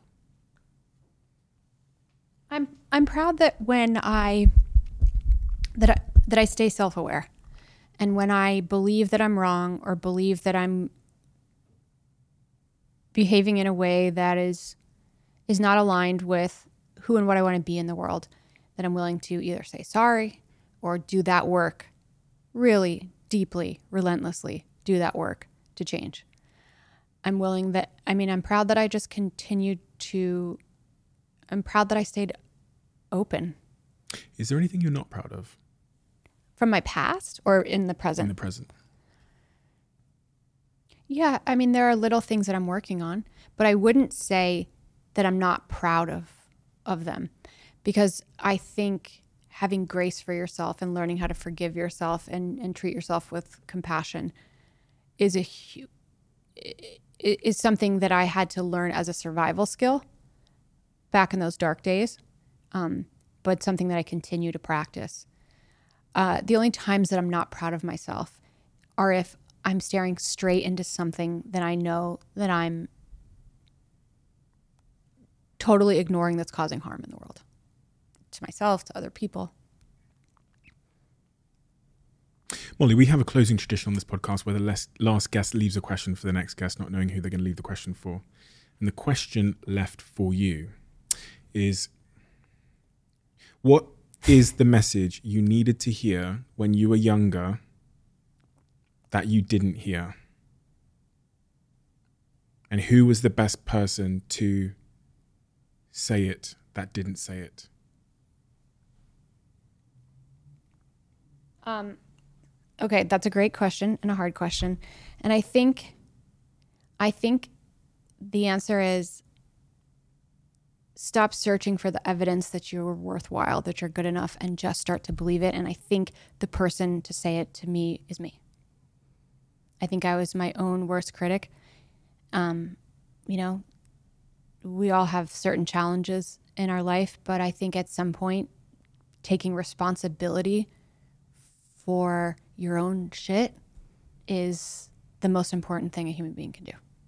I'm I'm proud that when I that I, that I stay self-aware, and when I believe that I'm wrong or believe that I'm behaving in a way that is is not aligned with who and what I want to be in the world, that I'm willing to either say sorry or do that work really deeply, relentlessly, do that work to change. I'm willing that, I mean, I'm proud that I just continued to, I'm proud that I stayed open. Is there anything you're not proud of? From my past or in the present? In the present. Yeah, I mean, there are little things that I'm working on, but I wouldn't say that I'm not proud of of them, because I think having grace for yourself and learning how to forgive yourself and, and treat yourself with compassion is a hu- is something that I had to learn as a survival skill back in those dark days, um, but something that I continue to practice. Uh, the only times that I'm not proud of myself are if I'm staring straight into something that I know that I'm totally ignoring that's causing harm in the world, to myself, to other people. Molly, we have a closing tradition on this podcast where the last guest leaves a question for the next guest, not knowing who they're going to leave the question for. And the question left for you is, what is the message you needed to hear when you were younger that you didn't hear? And who was the best person to say it that didn't say it? Um, okay, that's a great question and a hard question. And I think, I think the answer is stop searching for the evidence that you're worthwhile, that you're good enough, and just start to believe it. And I think the person to say it to me is me. I think I was my own worst critic. Um, you know, we all have certain challenges in our life, but I think at some point taking responsibility for your own shit is the most important thing a human being can do.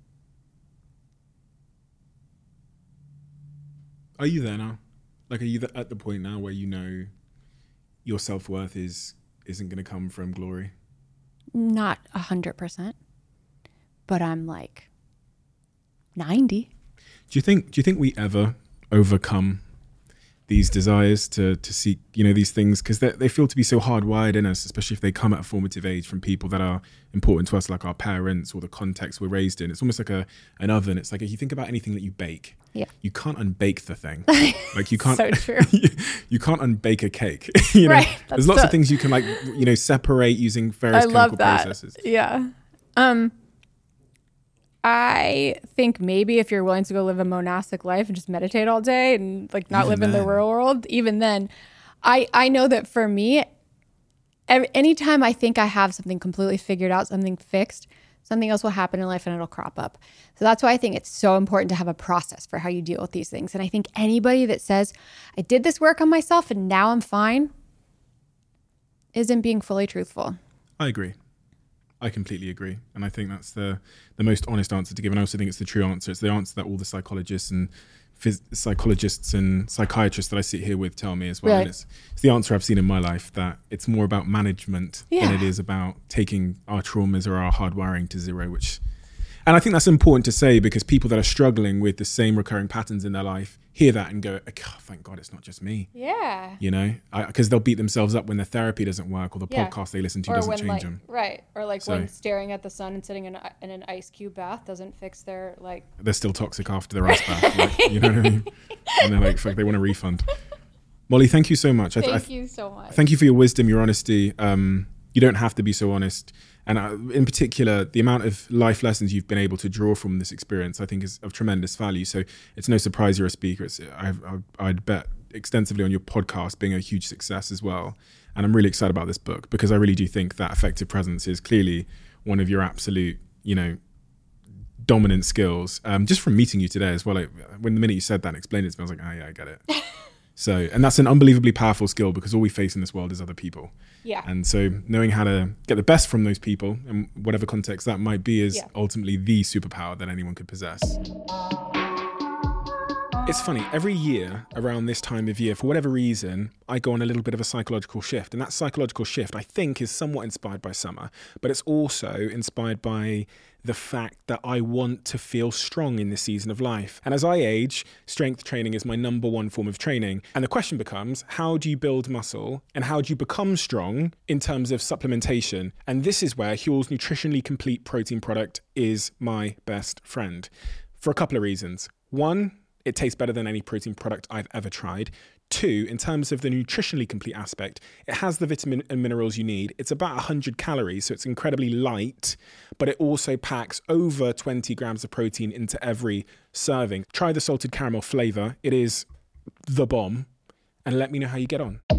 Are you there now? Like, are you th- at the point now where you know your self-worth is, isn't going to come from glory? Not a hundred percent, but I'm like ninety. Do you think, do you think we ever overcome these desires to to seek, you know, these things? Because they feel to be so hardwired in us, especially if they come at a formative age from people that are important to us, like our parents or the context we're raised in. It's almost like a an oven. It's like if you think about anything that you bake, yeah, you can't unbake the thing. Like you can't, so true. you, you can't unbake a cake. you know, right. There's lots the, of things you can like, you know, separate using various I chemical love that. processes. Yeah. Um. I think maybe if you're willing to go live a monastic life and just meditate all day and like not even live in the real world, even then, I, I know that for me, every, anytime I think I have something completely figured out, something fixed, something else will happen in life and it'll crop up. So that's why I think it's so important to have a process for how you deal with these things. And I think anybody that says, I did this work on myself and now I'm fine, isn't being fully truthful. I agree. I completely agree. And I think that's the the most honest answer to give. And I also think it's the true answer. It's the answer that all the psychologists and phys- psychologists and psychiatrists that I sit here with tell me as well. Right. And it's, it's the answer I've seen in my life, that it's more about management yeah. than it is about taking our traumas or our hardwiring to zero, which... And I think that's important to say because people that are struggling with the same recurring patterns in their life hear that and go, oh, thank God it's not just me. Yeah. You know, because they'll beat themselves up when their therapy doesn't work or the yeah. podcast they listen to or doesn't when, change like, them. Right. Or like So- when staring at the sun and sitting in, a, in an ice cube bath doesn't fix their like... They're still toxic after their ice bath. Like, you know what I mean? And they're like, fuck, they want a refund. Molly, thank you so much. I th- Thank I th- you so much. Thank you for your wisdom, your honesty. Um, you don't have to be so honest. And uh, in particular, the amount of life lessons you've been able to draw from this experience, I think is of tremendous value. So it's no surprise you're a speaker. It's, I, I, I'd bet extensively on your podcast being a huge success as well. And I'm really excited about this book because I really do think that effective presence is clearly one of your absolute, you know, dominant skills. Um, just from meeting you today as well, like, when the minute you said that and explained it to me, I was like, oh yeah, I get it. So, and that's an unbelievably powerful skill because all we face in this world is other people. Yeah. And so knowing how to get the best from those people and whatever context that might be is Yeah. ultimately the superpower that anyone could possess. It's funny, every year around this time of year, for whatever reason, I go on a little bit of a psychological shift. And that psychological shift, I think, is somewhat inspired by summer, but it's also inspired by the fact that I want to feel strong in this season of life. And as I age, strength training is my number one form of training. And the question becomes, how do you build muscle and how do you become strong in terms of supplementation? And this is where Huel's Nutritionally Complete protein product is my best friend for a couple of reasons. One, it tastes better than any protein product I've ever tried. Two, in terms of the nutritionally complete aspect, it has the vitamin and minerals you need. It's about one hundred calories, so it's incredibly light, but it also packs over twenty grams of protein into every serving. Try the salted caramel flavor. It is the bomb. And let me know how you get on.